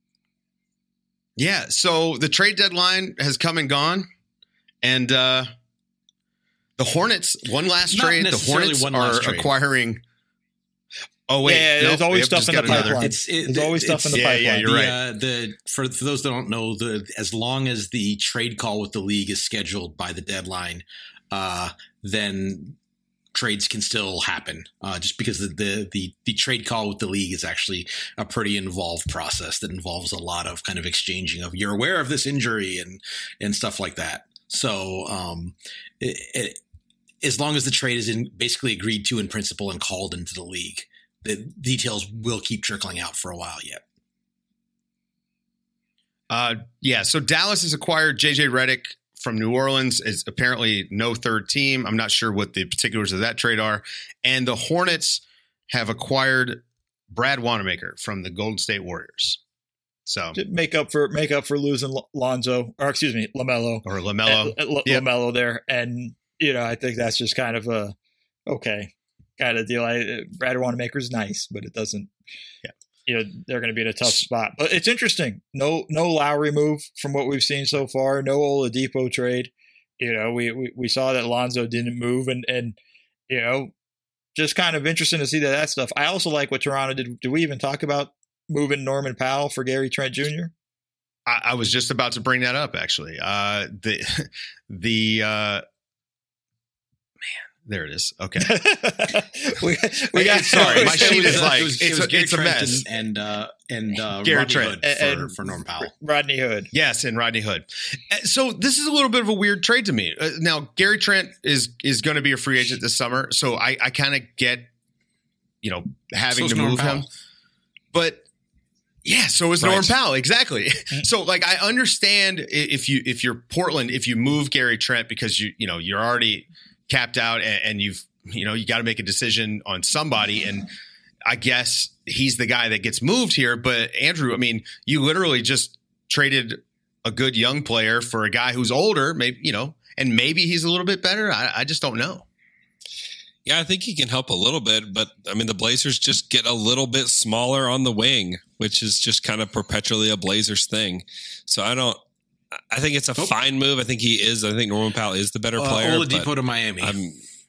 Yeah. So the trade deadline has come and gone. And uh, the Hornets, one last Not trade. The Hornets one are trade. acquiring. Oh wait, yeah, no, there's always yep, stuff in the pipeline. It's, it, there's always stuff in the yeah, pipeline. Yeah, you're the, right. Uh, the for, for those that don't know, the as long as the trade call with the league is scheduled by the deadline, uh, then trades can still happen. Uh, just because the, the the the trade call with the league is actually a pretty involved process that involves a lot of kind of exchanging of you're aware of this injury and and stuff like that. So um, it, it, as long as the trade is in basically agreed to in principle and called into the league, the details will keep trickling out for a while yet. Uh, yeah. So Dallas has acquired J J Redick from New Orleans. Is apparently no third team. I'm not sure what the particulars of that trade are. And the Hornets have acquired Brad Wanamaker from the Golden State Warriors. So to make up for make up for losing Lonzo, or excuse me, LaMelo or LaMelo, uh, L- yep. LaMelo there, and you know I think that's just kind of a okay kind of deal. I, Brad Wanamaker's nice, but it doesn't. Yeah, you know they're going to be in a tough spot. But it's interesting. No, no Lowry move from what we've seen so far. No Oladipo trade. You know, we we, we saw that Lonzo didn't move, and and you know, just kind of interesting to see that that stuff. I also like what Toronto did. Did we even talk about moving Norman Powell for Gary Trent Junior? I, I was just about to bring that up, actually. Uh, the the uh, man, there it is. Okay, we, we got sorry. My It sheet was, is uh, like it was, it's, it was a, Gary it's a Trent mess. and and uh, and uh, Gary Rodney Trent. Hood for, And- for Norman Powell. Rodney Hood. Yes, and Rodney Hood. Uh, So this is a little bit of a weird trade to me. Uh, now, Gary Trent is is going to be a free agent this summer, so I, I kind of get, you know, having So's to Norman move him. Powell. But yeah, so is Right. Norman Powell, exactly. So like I understand i- if you if you're Portland, if you move Gary Trent because you you know you're already capped out and, and you've you know you got to make a decision on somebody, and I guess he's the guy that gets moved here. But Andrew, I mean, you literally just traded a good young player for a guy who's older, maybe, you know, and maybe he's a little bit better. I, I just don't know. Yeah, I think he can help a little bit, but I mean, the Blazers just get a little bit smaller on the wing, which is just kind of perpetually a Blazers thing. So I don't, I think it's a Nope. fine move. I think he is, I think Norman Powell is the better Uh, player. Oladipo but to Miami. I'm,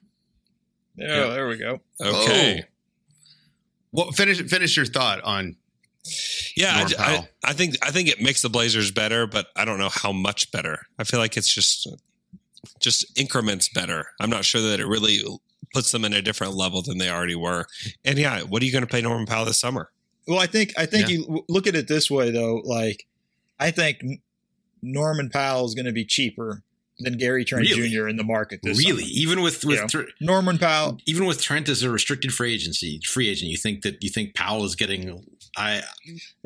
Yeah, there we go. okay. Oh. Well, finish finish your thought on. Yeah, I, Norman I, Powell. I think I think it makes the Blazers better, but I don't know how much better. I feel like it's just just increments better. I'm not sure that it really puts them in a different level than they already were. And yeah, what are you going to pay Norman Powell this summer? Well, I think I think Yeah. you look at it this way though. Like, I think Norman Powell is going to be cheaper than Gary Trent Really? Junior in the market. This really, summer. even with with You know, Tr- Norman Powell. even with Trent as a restricted free agency free agent, you think that you think Powell is getting. I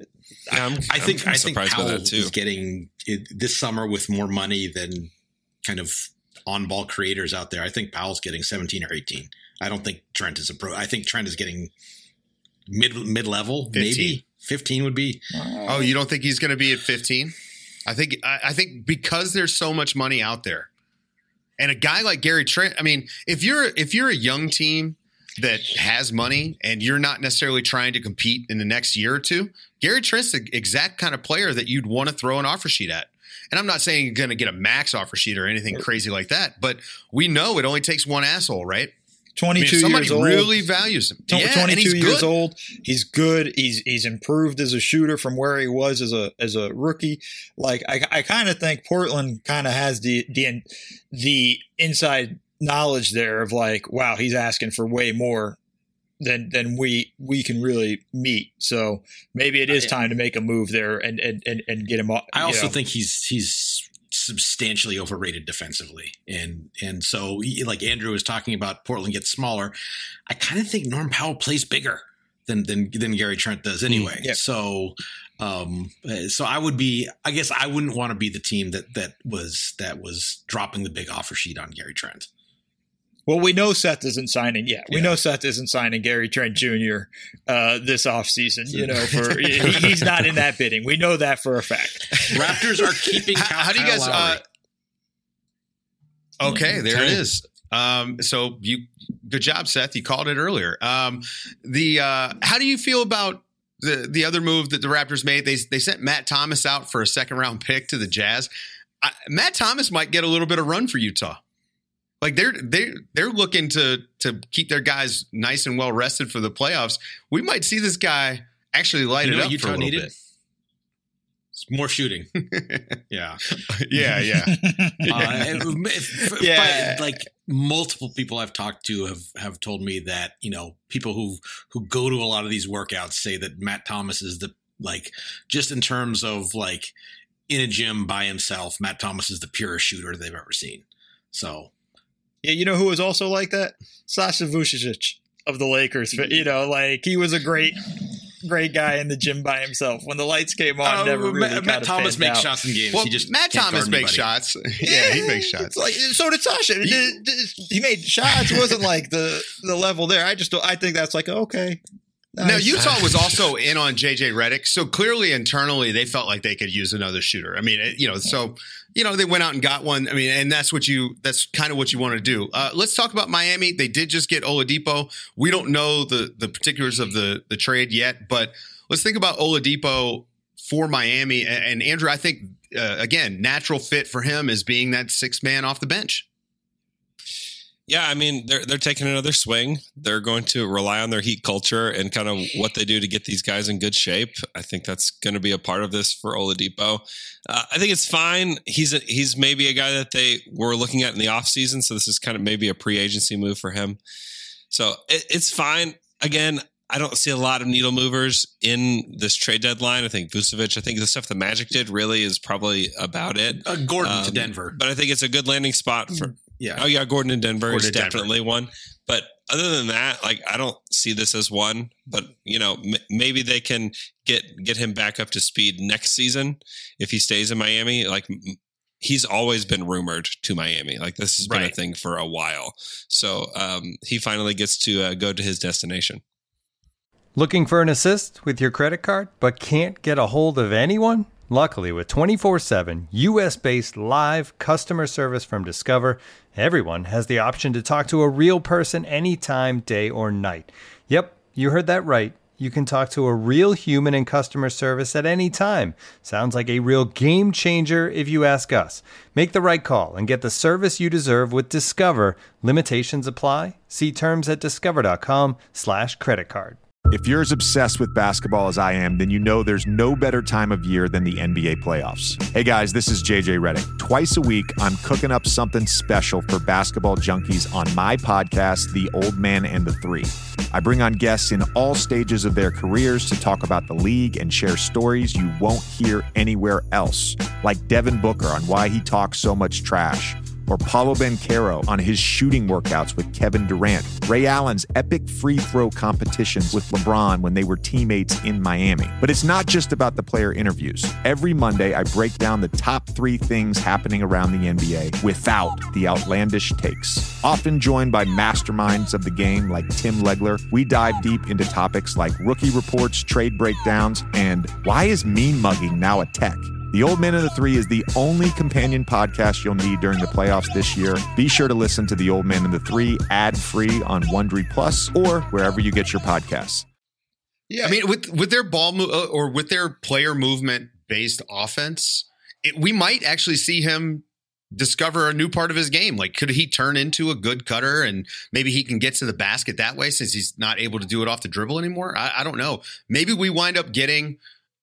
Yeah, I'm, I think I'm I think surprised by Powell that too. is getting it, this summer with more money than kind of on-ball creators out there. I think Powell's getting seventeen or eighteen. I don't think Trent is a pro. I think Trent is getting mid mid-level, maybe fifteen would be. Oh, you don't think he's going to be at fifteen? I think I, I think because there's so much money out there, and a guy like Gary Trent. I mean, if you're if you're a young team that has money and you're not necessarily trying to compete in the next year or two, Gary Trent's the exact kind of player that you'd want to throw an offer sheet at. And I'm not saying you're going to get a max offer sheet or anything crazy like that, but we know it only takes one asshole, right? twenty-two I mean, years old. Really values him. Yeah, twenty-two years good. old. He's good. He's he's improved as a shooter from where he was as a as a rookie. Like I I kind of think Portland kind of has the the the inside knowledge there of like, wow, he's asking for way more than than we we can really meet. So maybe it is time to make a move there and and and, and get him off. I also know. think he's he's substantially overrated defensively, and and so like Andrew was talking about, Portland gets smaller. I kind of think Norm Powell plays bigger than than than Gary Trent does anyway. Mm, yeah. So um so I would be I guess I wouldn't want to be the team that that was that was dropping the big offer sheet on Gary Trent. Well, we know Seth isn't signing yet. We Yeah. know Seth isn't signing Gary Trent Junior uh, this offseason. You know, for he, he's not in that bidding. We know that for a fact. Raptors are keeping How, how do you guys? Uh, okay, there it is. Um, so you, good job, Seth. You called it earlier. Um, the uh, how do you feel about the the other move that the Raptors made? They they sent Matt Thomas out for a second round pick to the Jazz. I, Matt Thomas might get a little bit of run for Utah. Like they're they they're looking to to keep their guys nice and well rested for the playoffs. We might see this guy actually light You know it what up Utah for a little needed? bit. It's more shooting. Yeah. Yeah, yeah. Uh, if, Yeah. but, like multiple people I've talked to have, have told me that, you know, people who who go to a lot of these workouts say that Matt Thomas is the, like, just in terms of like in a gym by himself, Matt Thomas is the purest shooter they've ever seen. So Yeah, you know who was also like that? Sasha Vucevic of the Lakers. You know, like he was a great, great guy in the gym by himself. When the lights came on, uh, never really Matt, kind Matt of Thomas panned makes out. shots in games. Well, he just Matt can't Thomas guard makes anybody. shots. Yeah, he makes shots. It's like, so did Sasha. It- it- it- He made shots. It wasn't like the the level there. I just don't, I think that's like okay. Nice. Now, Utah was also in on J J Redick, so clearly internally they felt like they could use another shooter. I mean, it- you know, so you know they went out and got one. I mean, and that's what you that's kind of what you want to do. Uh, let's talk about Miami. They did just get Oladipo. We don't know the the particulars of the the trade yet, but let's think about Oladipo for Miami. And, and Andrew, I think uh, again, natural fit for him is being that sixth man off the bench. Yeah, I mean, they're they're taking another swing. They're going to rely on their Heat culture and kind of what they do to get these guys in good shape. I think that's going to be a part of this for Oladipo. Uh, I think it's fine. He's a, he's maybe a guy that they were looking at in the offseason, so this is kind of maybe a pre-agency move for him. So it, it's fine. Again, I don't see a lot of needle movers in this trade deadline. I think Vucevic, I think the stuff the Magic did really is probably about it. Uh, Gordon Um, to Denver. But I think it's a good landing spot for Yeah. Oh yeah, Gordon in Denver Gordon is in Denver. definitely one. But other than that, like I don't see this as one. But you know, m- maybe they can get get him back up to speed next season if he stays in Miami. Like m- he's always been rumored to Miami. Like this has been a Right. thing for a while. So um, he finally gets to uh, go to his destination. Looking for an assist with your credit card, but can't get a hold of anyone? Luckily, with twenty-four seven U S-based live customer service from Discover, everyone has the option to talk to a real person anytime, day or night. Yep, you heard that right. You can talk to a real human in customer service at any time. Sounds like a real game changer if you ask us. Make the right call and get the service you deserve with Discover. Limitations apply. See terms at discover.com slash credit card. If you're as obsessed with basketball as I am, then you know there's no better time of year than the N B A playoffs. Hey guys, this is J J Redick. Twice a week, I'm cooking up something special for basketball junkies on my podcast, The Old Man and the Three. I bring on guests in all stages of their careers to talk about the league and share stories you won't hear anywhere else, like Devin Booker on why he talks so much trash, or Paulo Banchero on his shooting workouts with Kevin Durant, Ray Allen's epic free throw competitions with LeBron when they were teammates in Miami. But it's not just about the player interviews. Every Monday, I break down the top three things happening around the N B A without the outlandish takes. Often joined by masterminds of the game like Tim Legler, we dive deep into topics like rookie reports, trade breakdowns, and why is mean mugging now a tech? The Old Man and the Three is the only companion podcast you'll need during the playoffs this year. Be sure to listen to The Old Man and the Three ad-free on Wondery Plus or wherever you get your podcasts. Yeah, I mean, with with their ball mo- or with their player movement based offense, it, we might actually see him discover a new part of his game. Like, could he turn into a good cutter and maybe he can get to the basket that way since he's not able to do it off the dribble anymore? I, I don't know. Maybe we wind up getting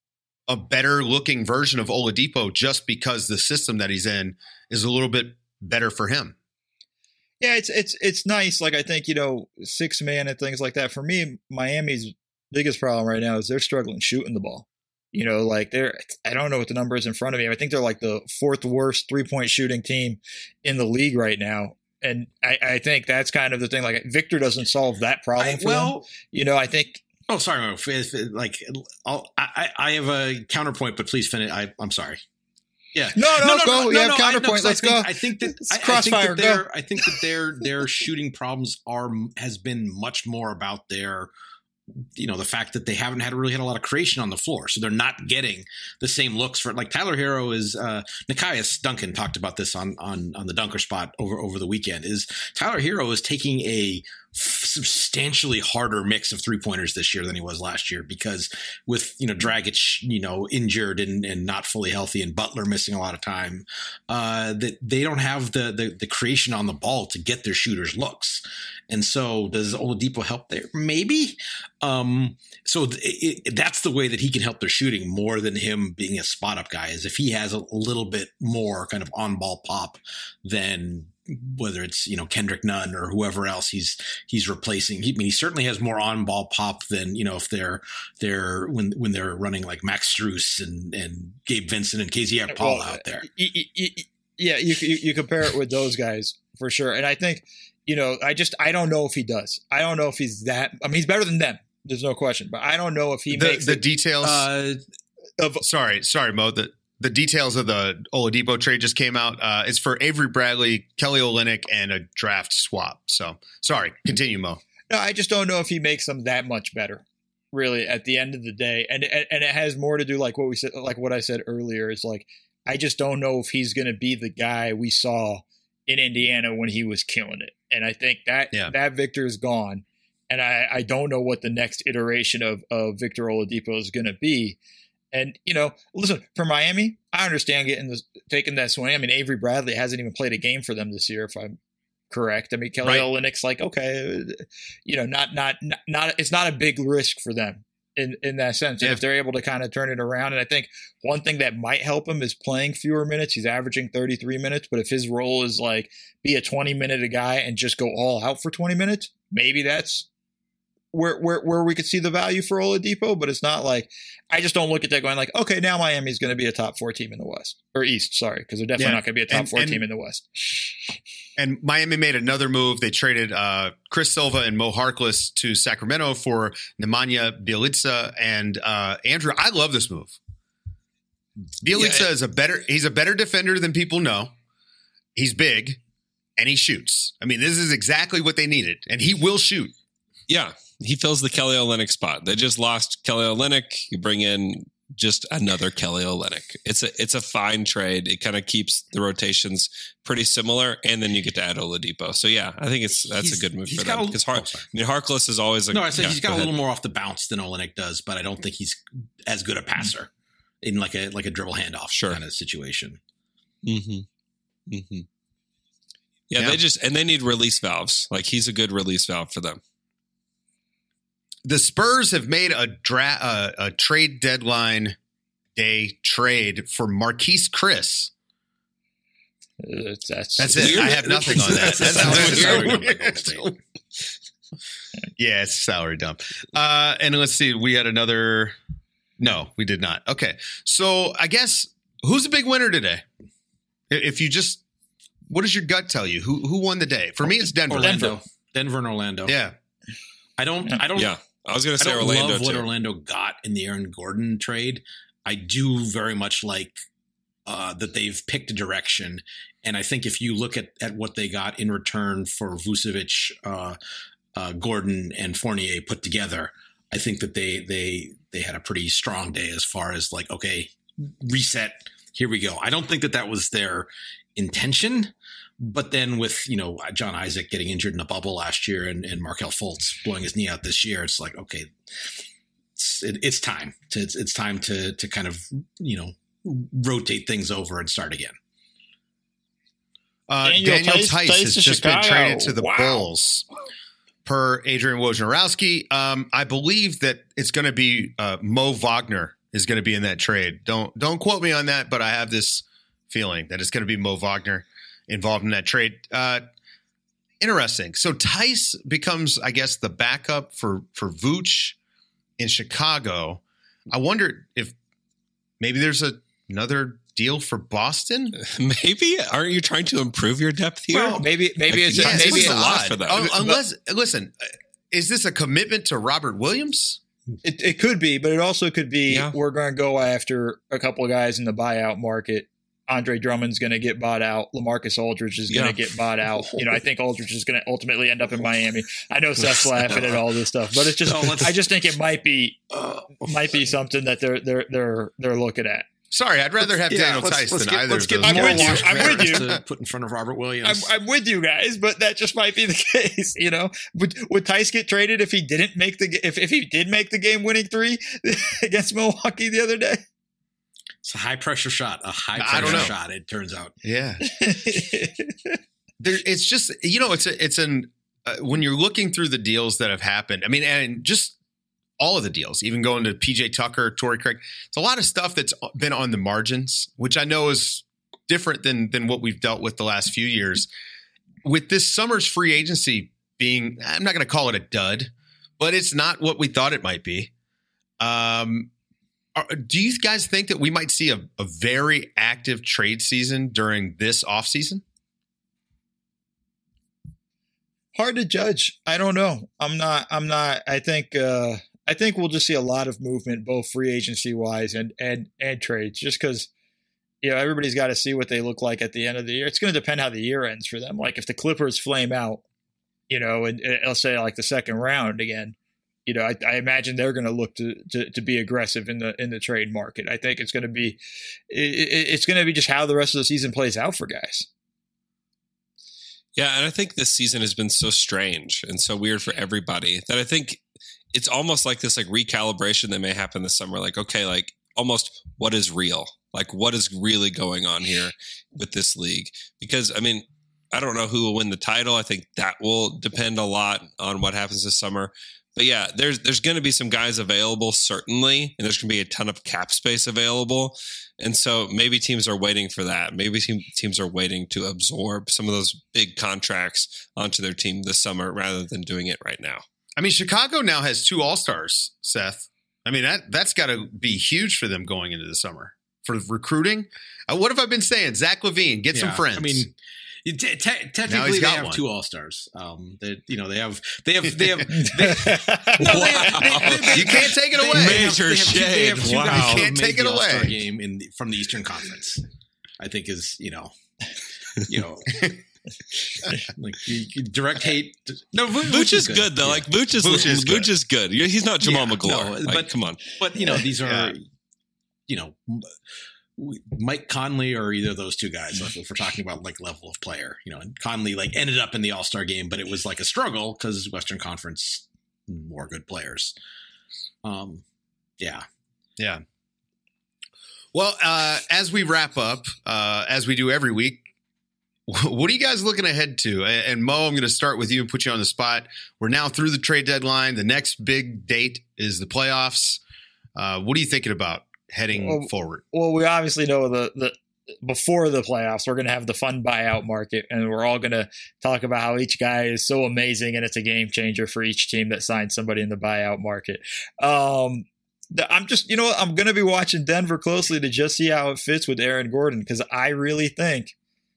a better looking version of Oladipo just because the system that he's in is a little bit better for him. Yeah, it's it's it's nice. Like, I think, you know, six man and things like that. For me, Miami's biggest problem right now is they're struggling shooting the ball. You know, like they're, I don't know what the number is in front of me. I think they're like the fourth worst three point shooting team in the league right now. And I, I think that's kind of the thing. Like, Victor doesn't solve that problem I, for well, them. You know, I think. Oh, sorry. If, if, like, I'll, I, I have a counterpoint, but please finish. I, I'm sorry. Yeah. No, no, no, no go. No, you no, have no, counterpoint. I, no, Let's I think, go. I think that it's I, crossfire. I think that their, go. I think that their their shooting problems are has been much more about their, you know, the fact that they haven't had really had a lot of creation on the floor. So they're not getting the same looks for, like, Tyler Hero is, uh, Nikias Duncan talked about this on, on, on the Dunker Spot over, over the weekend, is Tyler Hero is taking a substantially harder mix of three pointers this year than he was last year, because with, you know, Dragic, you know, injured and, and not fully healthy, and Butler missing a lot of time, uh, that they don't have the, the, the creation on the ball to get their shooters looks. And so does Oladipo help there? Maybe. Um, so th- it, that's the way that he can help their shooting more than him being a spot up guy, is if he has a, a little bit more kind of on ball pop than whether it's, you know, Kendrick Nunn or whoever else he's he's replacing. He, I mean, he certainly has more on ball pop than, you know, if they're they're when when they're running like Max Strus and and Gabe Vincent and K Z Paul well, out there. Yeah, you, you you compare it with those guys for sure, and I think, you know, I just I don't know if he does. I don't know if he's that. I mean, he's better than them. There's no question, but I don't know if he the, makes the it, details. Uh, of sorry, sorry, Mo. The the details of the Oladipo trade just came out. Uh, it's for Avery Bradley, Kelly Olynyk, and a draft swap. So sorry, continue, Mo. No, I just don't know if he makes them that much better, really, at the end of the day. And and, and it has more to do, like what we said, like what I said earlier. Is like, I just don't know if he's going to be the guy we saw in Indiana when he was killing it. And I think that yeah. that Victor is gone. And I, I don't know what the next iteration of, of Victor Oladipo is going to be. And, you know, listen, for Miami, I understand getting this, taking that swing. I mean, Avery Bradley hasn't even played a game for them this year, if I'm correct. I mean, Kelly right. Olynyk's like, okay, you know, not, not, not, not, it's not a big risk for them in, in that sense. And yeah. if they're able to kind of turn it around, and I think one thing that might help him is playing fewer minutes. He's averaging thirty-three minutes, but if his role is like be a twenty minute a guy and just go all out for twenty minutes, maybe that's where, where, where we could see the value for Oladipo. But it's not like, I just don't look at that going like, okay, now Miami's going to be a top four team in the West or East. Sorry. Cause they're definitely yeah. not going to be a top and, four and, team in the West. And Miami made another move. They traded uh, Chris Silva and Mo Harkless to Sacramento for Nemanja Bjelica and uh, Andrew. I love this move. Bjelica yeah, is a better, he's a better defender than people know. He's big and he shoots. I mean, this is exactly what they needed, and he will shoot. Yeah. He fills the Kelly Olynyk spot. They just lost Kelly Olynyk. You bring in just another Kelly Olynyk. It's a it's a fine trade. It kind of keeps the rotations pretty similar, and then you get to add Oladipo. So yeah, I think it's that's he's, a good move for them. Because Har- oh, I mean, Harkless is always a no. I said yeah, he's got go a ahead. little more off the bounce than Olynyk does, but I don't think he's as good a passer in like a like a dribble handoff sure. kind of situation. Mm-hmm. Mm-hmm. Yeah, yeah, they just and they need release valves. Like he's a good release valve for them. The Spurs have made a dra- uh, a trade deadline day trade for Marquise Chris. Uh, that's that's it. Weird. I have nothing on that. That's that's weird. Weird. Yeah, it's a salary dump. Uh, and let's see. We had another. No, we did not. Okay, so I guess who's the big winner today? If you just what does your gut tell you? Who who won the day? For me, it's Denver. Orlando, Denver, Denver and Orlando. Yeah, I don't. I don't. Yeah, I was going to say I don't Orlando love what too. Orlando got in the Aaron Gordon trade. I do very much like uh, that they've picked a direction, and I think if you look at at what they got in return for Vucevic, uh, uh, Gordon, and Fournier put together, I think that they they they had a pretty strong day as far as like, okay, reset. Here we go. I don't think that that was their intention, but then with, you know, John Isaac getting injured in the bubble last year and, and Markelle Fultz blowing his knee out this year, it's like, okay, it's, it, it's time to, it's, it's time to, to kind of, you know, rotate things over and start again. Uh, Daniel Daniel Tice- Tice, Tice has to just Chicago. been traded to the Wow. Bulls per Adrian Wojnarowski. Um, I believe that it's going to be uh, Mo Wagner is going to be in that trade. Don't don't quote me on that, but I have this feeling that it's going to be Mo Wagner involved in that trade. Uh, interesting. So Tice becomes, I guess, the backup for for Vooch in Chicago. I wonder if maybe there's a, another deal for Boston. Maybe aren't you trying to improve your depth here? Well, maybe maybe Like, it's yeah, maybe it's a a lot for them. Oh, unless listen, is this a commitment to Robert Williams? It, it could be, but it also could be Yeah. we're going to go after a couple of guys in the buyout market. Andre Drummond's going to get bought out. LaMarcus Aldridge is going to Yeah. get bought out. You know, I think Aldridge is going to ultimately end up in Miami. I know Seth's laughing at all this stuff, but it's just No, let's- I just think it might be might be something that they're they're they're they're looking at. Sorry, I'd rather have Yeah, Daniel let's- Tice let's than get- either let's of get those I'm more with you. guys. I'm with you. to put in front of Robert I'm, Williams. I'm with you guys, but that just might be the case. You know, would would Tice get traded if he didn't make the if if he did make the game winning three against Milwaukee the other day? It's a high pressure shot, a high I don't pressure know. shot. It turns out. Yeah, there, it's just you know it's a, it's an uh, when you're looking through the deals that have happened. I mean, and just all of the deals, even going to P J Tucker, Torrey Craig. It's a lot of stuff that's been on the margins, which I know is different than than what we've dealt with the last few years. With this summer's free agency being, I'm not going to call it a dud, but it's not what we thought it might be. Um, are, do you guys think that we might see a, a very active trade season during this offseason? Hard to judge. I don't know. I'm not. I'm not. I think. Uh, I think we'll just see a lot of movement, both free agency wise and and and trades, just because you know everybody's got to see what they look like at the end of the year. It's going to depend how the year ends for them. Like if the Clippers flame out, you know, and, and I'll say like the second round again, you know, I, I imagine they're going to look to, to to be aggressive in the in the trade market. I think it's going to be it, it's going to be just how the rest of the season plays out for guys. Yeah, and I think this season has been so strange and so weird for everybody that I think it's almost like this like recalibration that may happen this summer. Like, okay, like almost what is real? Like what is really going on here with this league? Because I mean, I don't know who will win the title. I think that will depend a lot on what happens this summer. But yeah, there's there's going to be some guys available, certainly, and there's going to be a ton of cap space available. And so maybe teams are waiting for that. Maybe team, teams are waiting to absorb some of those big contracts onto their team this summer rather than doing it right now. I mean, Chicago now has two All-Stars, Seth. I mean, that, that's got to be huge for them going into the summer. For recruiting? Uh, what have I been saying? Zach LaVine, get some Yeah, friends. I mean, Te- te- technically, he's they got have one. two all stars. Um, they, you know, they have, they have, they have. They, no, they, Wow. they, they, they, You can't take it they- away. They have, they Major have two, they have shade. two Wow. guys who Can't made take the it All-Star away. game in the, from the Eastern Conference. I think is you know, you know, like you, you direct hate. No, Vooch, Vooch is good, though. Yeah. Like Vooch is Vooch is Vooch good. is good. He's not Jamal Yeah, McGlure. no, Like, but- come on. But you know, these are, Yeah. you know, Mike Conley or either of those two guys. Like if we're talking about like level of player, you know, and Conley like ended up in the All Star game, but it was like a struggle because Western Conference more good players. Um, yeah, Yeah. Well, uh, as we wrap up, uh, as we do every week, what are you guys looking ahead to? And, and Mo, I'm going to start with you and put you on the spot. We're now through the trade deadline. The next big date is the playoffs. Uh, what are you thinking about heading Well, forward? Well, we obviously know the the before the playoffs, we're going to have the fun buyout market, and we're all going to talk about how each guy is so amazing and it's a game changer for each team that signs somebody in the buyout market. Um, the, I'm just, you know, what? I'm going to be watching Denver closely to just see how it fits with Aaron Gordon because I really think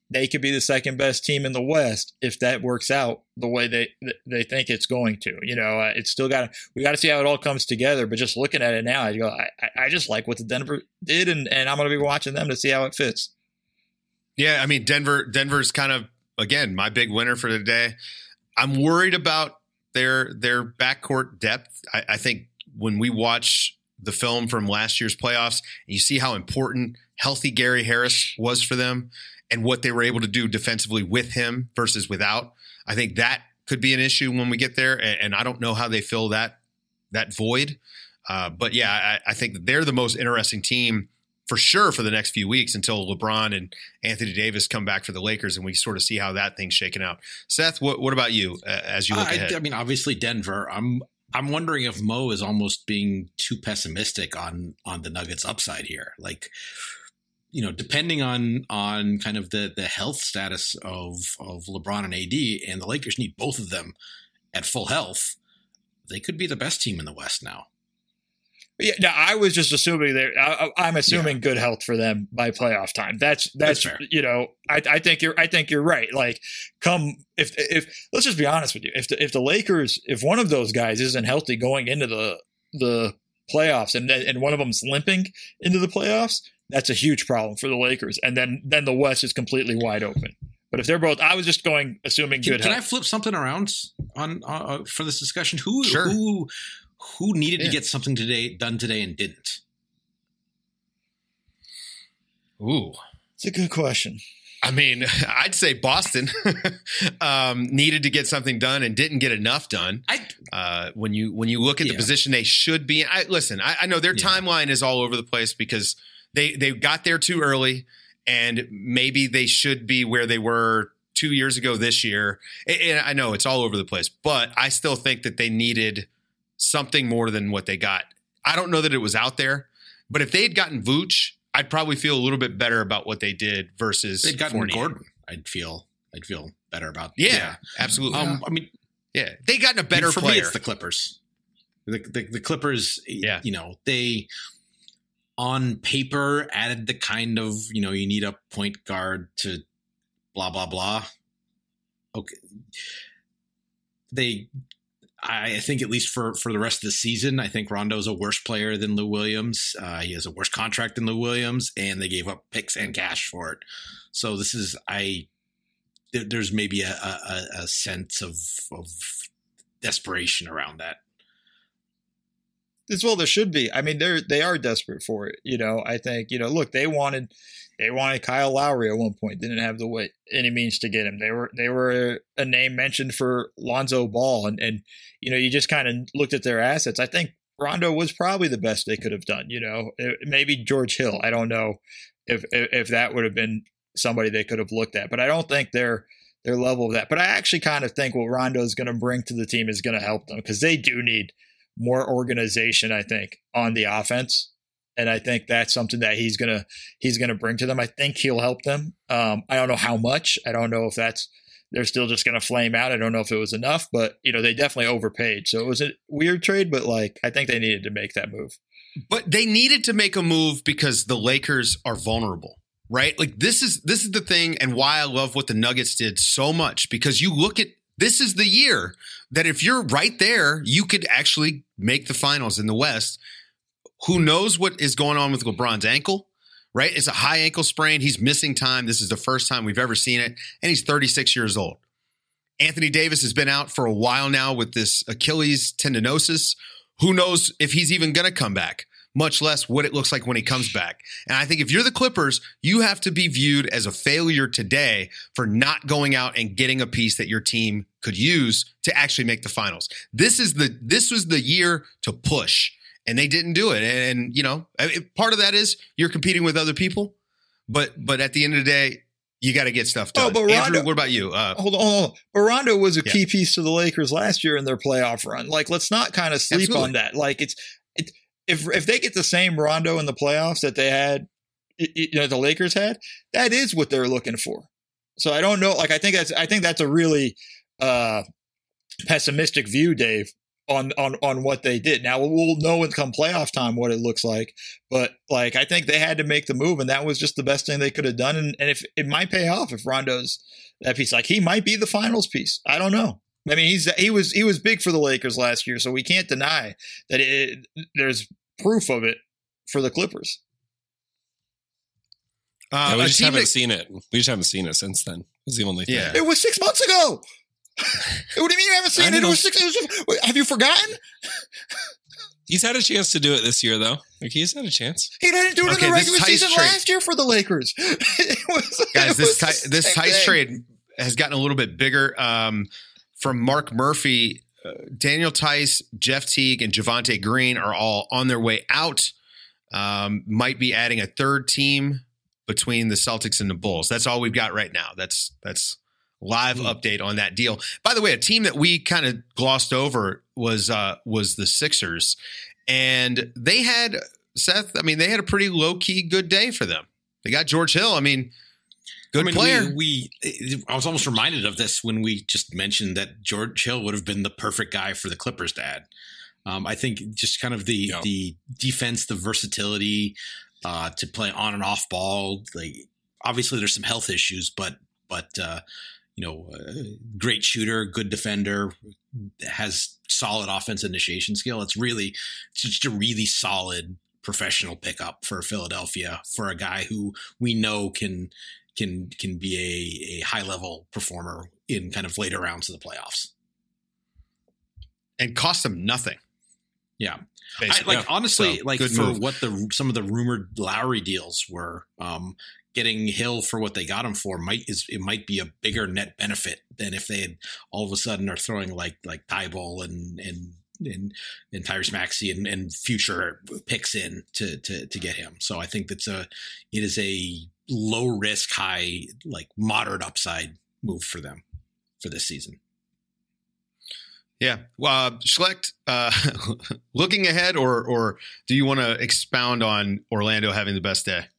they could be the second best team in the West if that works out the way they they think it's going to. You know, uh, it's still got we got to see how it all comes together. But just looking at it now, I go, I, I just like what the Denver did, and, and I'm going to be watching them to see how it fits. Yeah, I mean, Denver Denver's kind of, again, my big winner for the day. I'm worried about their their backcourt depth. I, I think when we watch the film from last year's playoffs, and you see how important healthy Gary Harris was for them and what they were able to do defensively with him versus without, I think that could be an issue when we get there. And, and I don't know how they fill that that void. Uh, but yeah, I, I think that they're the most interesting team for sure for the next few weeks until LeBron and Anthony Davis come back for the Lakers and we sort of see how that thing's shaking out. Seth, what, what about you uh, as you look I, ahead? I mean, obviously Denver. I'm I'm wondering if Mo is almost being too pessimistic on on the Nuggets' upside here. Like, you know, depending on on kind of the the health status of of LeBron and A D, and the Lakers need both of them at full health, they could be the best team in the West now. Yeah, no, I was just assuming that I, I'm assuming yeah. good health for them by playoff time. That's that's, that's you know I, I think you're I think you're right. Like, come if if let's just be honest with you. If the, if the Lakers, if one of those guys isn't healthy going into the the playoffs, and and one of them's limping into the playoffs, that's a huge problem for the Lakers. And then then the West is completely wide open. But if they're both, I was just going assuming can, good. Can health. I flip something around on uh, for this discussion? Who sure. who who needed yeah. to get something today done today and didn't? Ooh, it's a good question. I mean, I'd say Boston um, needed to get something done and didn't get enough done. I, uh, when you when you look at yeah. the position they should be in, I, listen, I, I know their yeah. timeline is all over the place because they they got there too early, and maybe they should be where they were two years ago this year. And, and I know it's all over the place, but I still think that they needed something more than what they got. I don't know that it was out there, but if they had gotten Vooch, I'd probably feel a little bit better about what they did versus they'd gotten Fournier. Gordon. I'd feel I'd feel better about. Yeah, yeah. absolutely. Um, yeah. I mean, yeah, they gotten a better I mean, for player. me, it's the Clippers. The, the the Clippers. Yeah, you know, they on paper added the kind of, you know, you need a point guard to blah blah blah. Okay, they. I think at least for, for the rest of the season, I think Rondo's a worse player than Lou Williams. Uh, he has a worse contract than Lou Williams, and they gave up picks and cash for it. So this is I. There, there's maybe a, a, a sense of of desperation around that. As well, there should be. I mean, they're they are desperate for it. You know, I think you know. Look, they wanted. They wanted Kyle Lowry at one point. Didn't have the way any means to get him. They were they were a name mentioned for Lonzo Ball, and and you know you just kind of looked at their assets. I think Rondo was probably the best they could have done. You know, it, maybe George Hill. I don't know if, if if that would have been somebody they could have looked at, but I don't think their their level of that. But I actually kind of think what Rondo is going to bring to the team is going to help them because they do need more organization. I think on the offense. And I think that's something that he's gonna he's gonna bring to them. I think he'll help them. Um, I don't know how much. I don't know if that's they're still just gonna flame out. I don't know if it was enough, but you know they definitely overpaid. So it was a weird trade, but like I think they needed to make that move. But they needed to make a move because the Lakers are vulnerable, right? Like this is this is the thing, and why I love what the Nuggets did so much because you look at this is the year that if you're right there, you could actually make the finals in the West. Who knows what is going on with LeBron's ankle, right? It's a high ankle sprain. He's missing time. This is the first time we've ever seen it. And he's thirty-six years old. Anthony Davis has been out for a while now with this Achilles tendinosis. Who knows if he's even going to come back, much less what it looks like when he comes back. And I think if you're the Clippers, you have to be viewed as a failure today for not going out and getting a piece that your team could use to actually make the finals. This is the this was the year to push. And they didn't do it. And, and you know, part of that is you're competing with other people. But but at the end of the day, you got to get stuff done. Oh, but Rondo, Andrew, what about you? Uh, hold on, hold on. But Rondo was a yeah. key piece to the Lakers last year in their playoff run. Like, let's not kind of sleep Absolutely. on that. Like, it's it, if if they get the same Rondo in the playoffs that they had, you know, the Lakers had, that is what they're looking for. So I don't know. Like, I think that's I think that's a really uh, pessimistic view, Dave. on, on, on what they did. Now we'll know when come playoff time what it looks like, but like, I think they had to make the move, and that was just the best thing they could have done. And, and if it might pay off if Rondo's that piece, like he might be the finals piece. I don't know. I mean, he's, he was, he was big for the Lakers last year, so we can't deny that it, there's proof of it for the Clippers. Uh, yeah, we just haven't that, seen it. We just haven't seen it since then. It's the only thing. Yeah. It was six months ago. What do you mean you haven't seen it? It was six. It was, have you forgotten? He's had a chance to do it this year, though. Like he's had a chance. He didn't do it okay, in the regular season trade. last year for the Lakers. It was, Guys, this ti- this Tice trade has gotten a little bit bigger. Um, from Mark Murphy, uh, Daniel Tice, Jeff Teague, and Javonte Green are all on their way out. Um, might be adding a third team between the Celtics and the Bulls. That's all we've got right now. That's that's live mm. update on that deal. By the way, a team that we kind of glossed over was uh, was the Sixers, and they had Seth. I mean, they had a pretty low key good day for them. They got George Hill. I mean, good I mean, player. We, we I was almost reminded of this when we just mentioned that George Hill would have been the perfect guy for the Clippers to add. Um, I think just kind of the yeah. the defense, the versatility. Uh, to play on and off ball, like obviously there's some health issues, but but uh, you know, uh, great shooter, good defender, has solid offense initiation skill. It's really it's just a really solid professional pickup for Philadelphia for a guy who we know can can can be a, a high level performer in kind of later rounds of the playoffs, and cost them nothing. Yeah. I, like, honestly, so, like for move. what the some of the rumored Lowry deals were, um, getting Hill for what they got him for might is it might be a bigger net benefit than if they had all of a sudden are throwing like like Thibault and and and, and Tyrese Maxey and, and future picks in to to to get him. So I think that's a it is a low risk, high like moderate upside move for them for this season. Yeah. Uh, Schlecht, uh, looking ahead, or or do you want to expound on Orlando having the best day?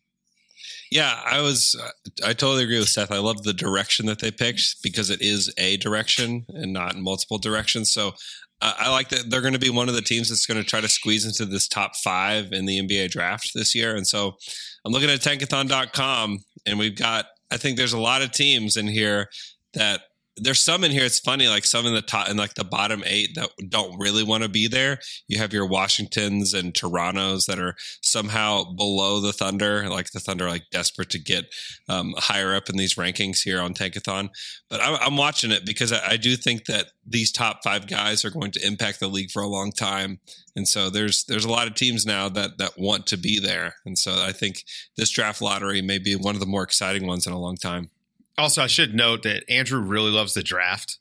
Yeah, I was. I totally agree with Seth. I love the direction that they picked because it is a direction and not multiple directions. So uh, I like that they're going to be one of the teams that's going to try to squeeze into this top five in the N B A draft this year. And so I'm looking at tankathon dot com, and we've got. I think there's a lot of teams in here that. There's some in here. It's funny, like some in the top in like the bottom eight that don't really want to be there. You have your Washingtons and Torontos that are somehow below the Thunder, like the Thunder, like desperate to get um, higher up in these rankings here on Tankathon. But I'm, I'm watching it because I, I do think that these top five guys are going to impact the league for a long time. And so there's there's a lot of teams now that that want to be there. And so I think this draft lottery may be one of the more exciting ones in a long time. Also, I should note that Andrew really loves the draft.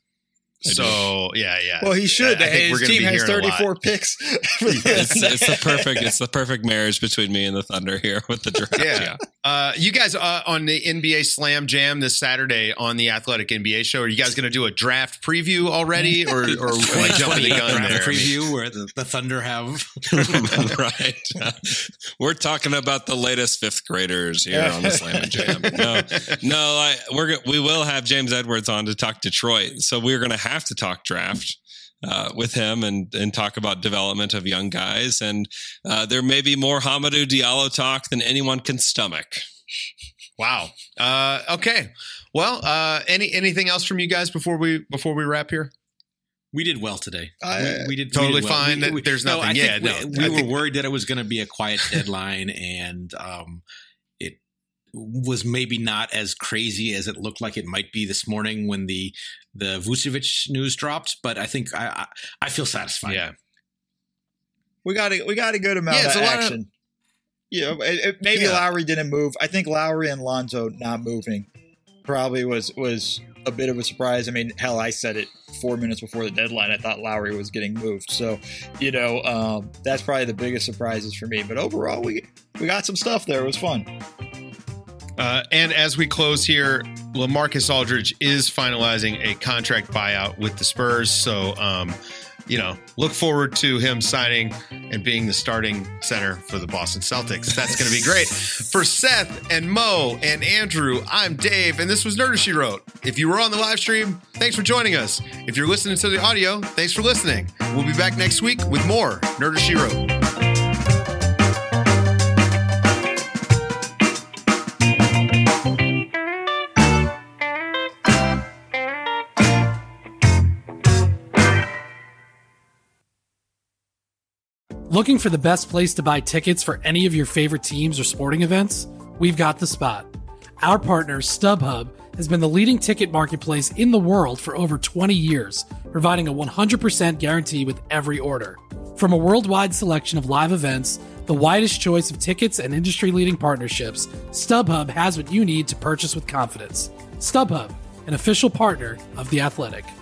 So yeah, yeah. Well, he should. I, I His team has thirty-four picks. it's, it's the perfect. It's the perfect marriage between me and the Thunder here with the draft. Yeah. yeah. Uh, you guys uh, on the N B A Slam Jam this Saturday on the Athletic N B A Show. Are you guys going to do a draft preview already, or or like jumping the gun there? Preview where the, the Thunder have right. Uh, we're talking about the latest fifth graders here on the Slam Jam. No, no. I, we're we will have James Edwards on to talk Detroit. So we're going to have have to talk draft uh, with him and and talk about development of young guys. And uh, there may be more Hamidou Diallo talk than anyone can stomach. Wow. Uh, okay. Well, uh, any anything else from you guys before we before we wrap here? We did well today. Uh, we, we did totally we did well. fine. We, we, there's nothing. No, yeah, we, no. we were think, worried that it was going to be a quiet deadline, and um, it was maybe not as crazy as it looked like it might be this morning when the the Vucevic news dropped. But I think I I, I feel satisfied. Yeah, we got to we got a good amount yeah, of action. Of, you know, it, it, maybe yeah. Lowry didn't move. I think Lowry and Lonzo not moving probably was was a bit of a surprise. I mean, hell, I said it four minutes before the deadline. I thought Lowry was getting moved. So, you know, um, that's probably the biggest surprises for me. But overall, we we got some stuff there. It was fun. Uh, and as we close here, LaMarcus Aldridge is finalizing a contract buyout with the Spurs. So um, you know, look forward to him signing and being the starting center for the Boston Celtics. That's going to be great. For Seth and Mo and Andrew, I'm Dave, and this was Nerder She Wrote. If you were on the live stream, thanks for joining us. If you're listening to the audio, thanks for listening. We'll be back next week with more Nerder She Wrote. Looking for the best place to buy tickets for any of your favorite teams or sporting events? We've got the spot. Our partner, StubHub, has been the leading ticket marketplace in the world for over twenty years, providing a one hundred percent guarantee with every order. From a worldwide selection of live events, the widest choice of tickets and industry-leading partnerships, StubHub has what you need to purchase with confidence. StubHub, an official partner of The Athletic.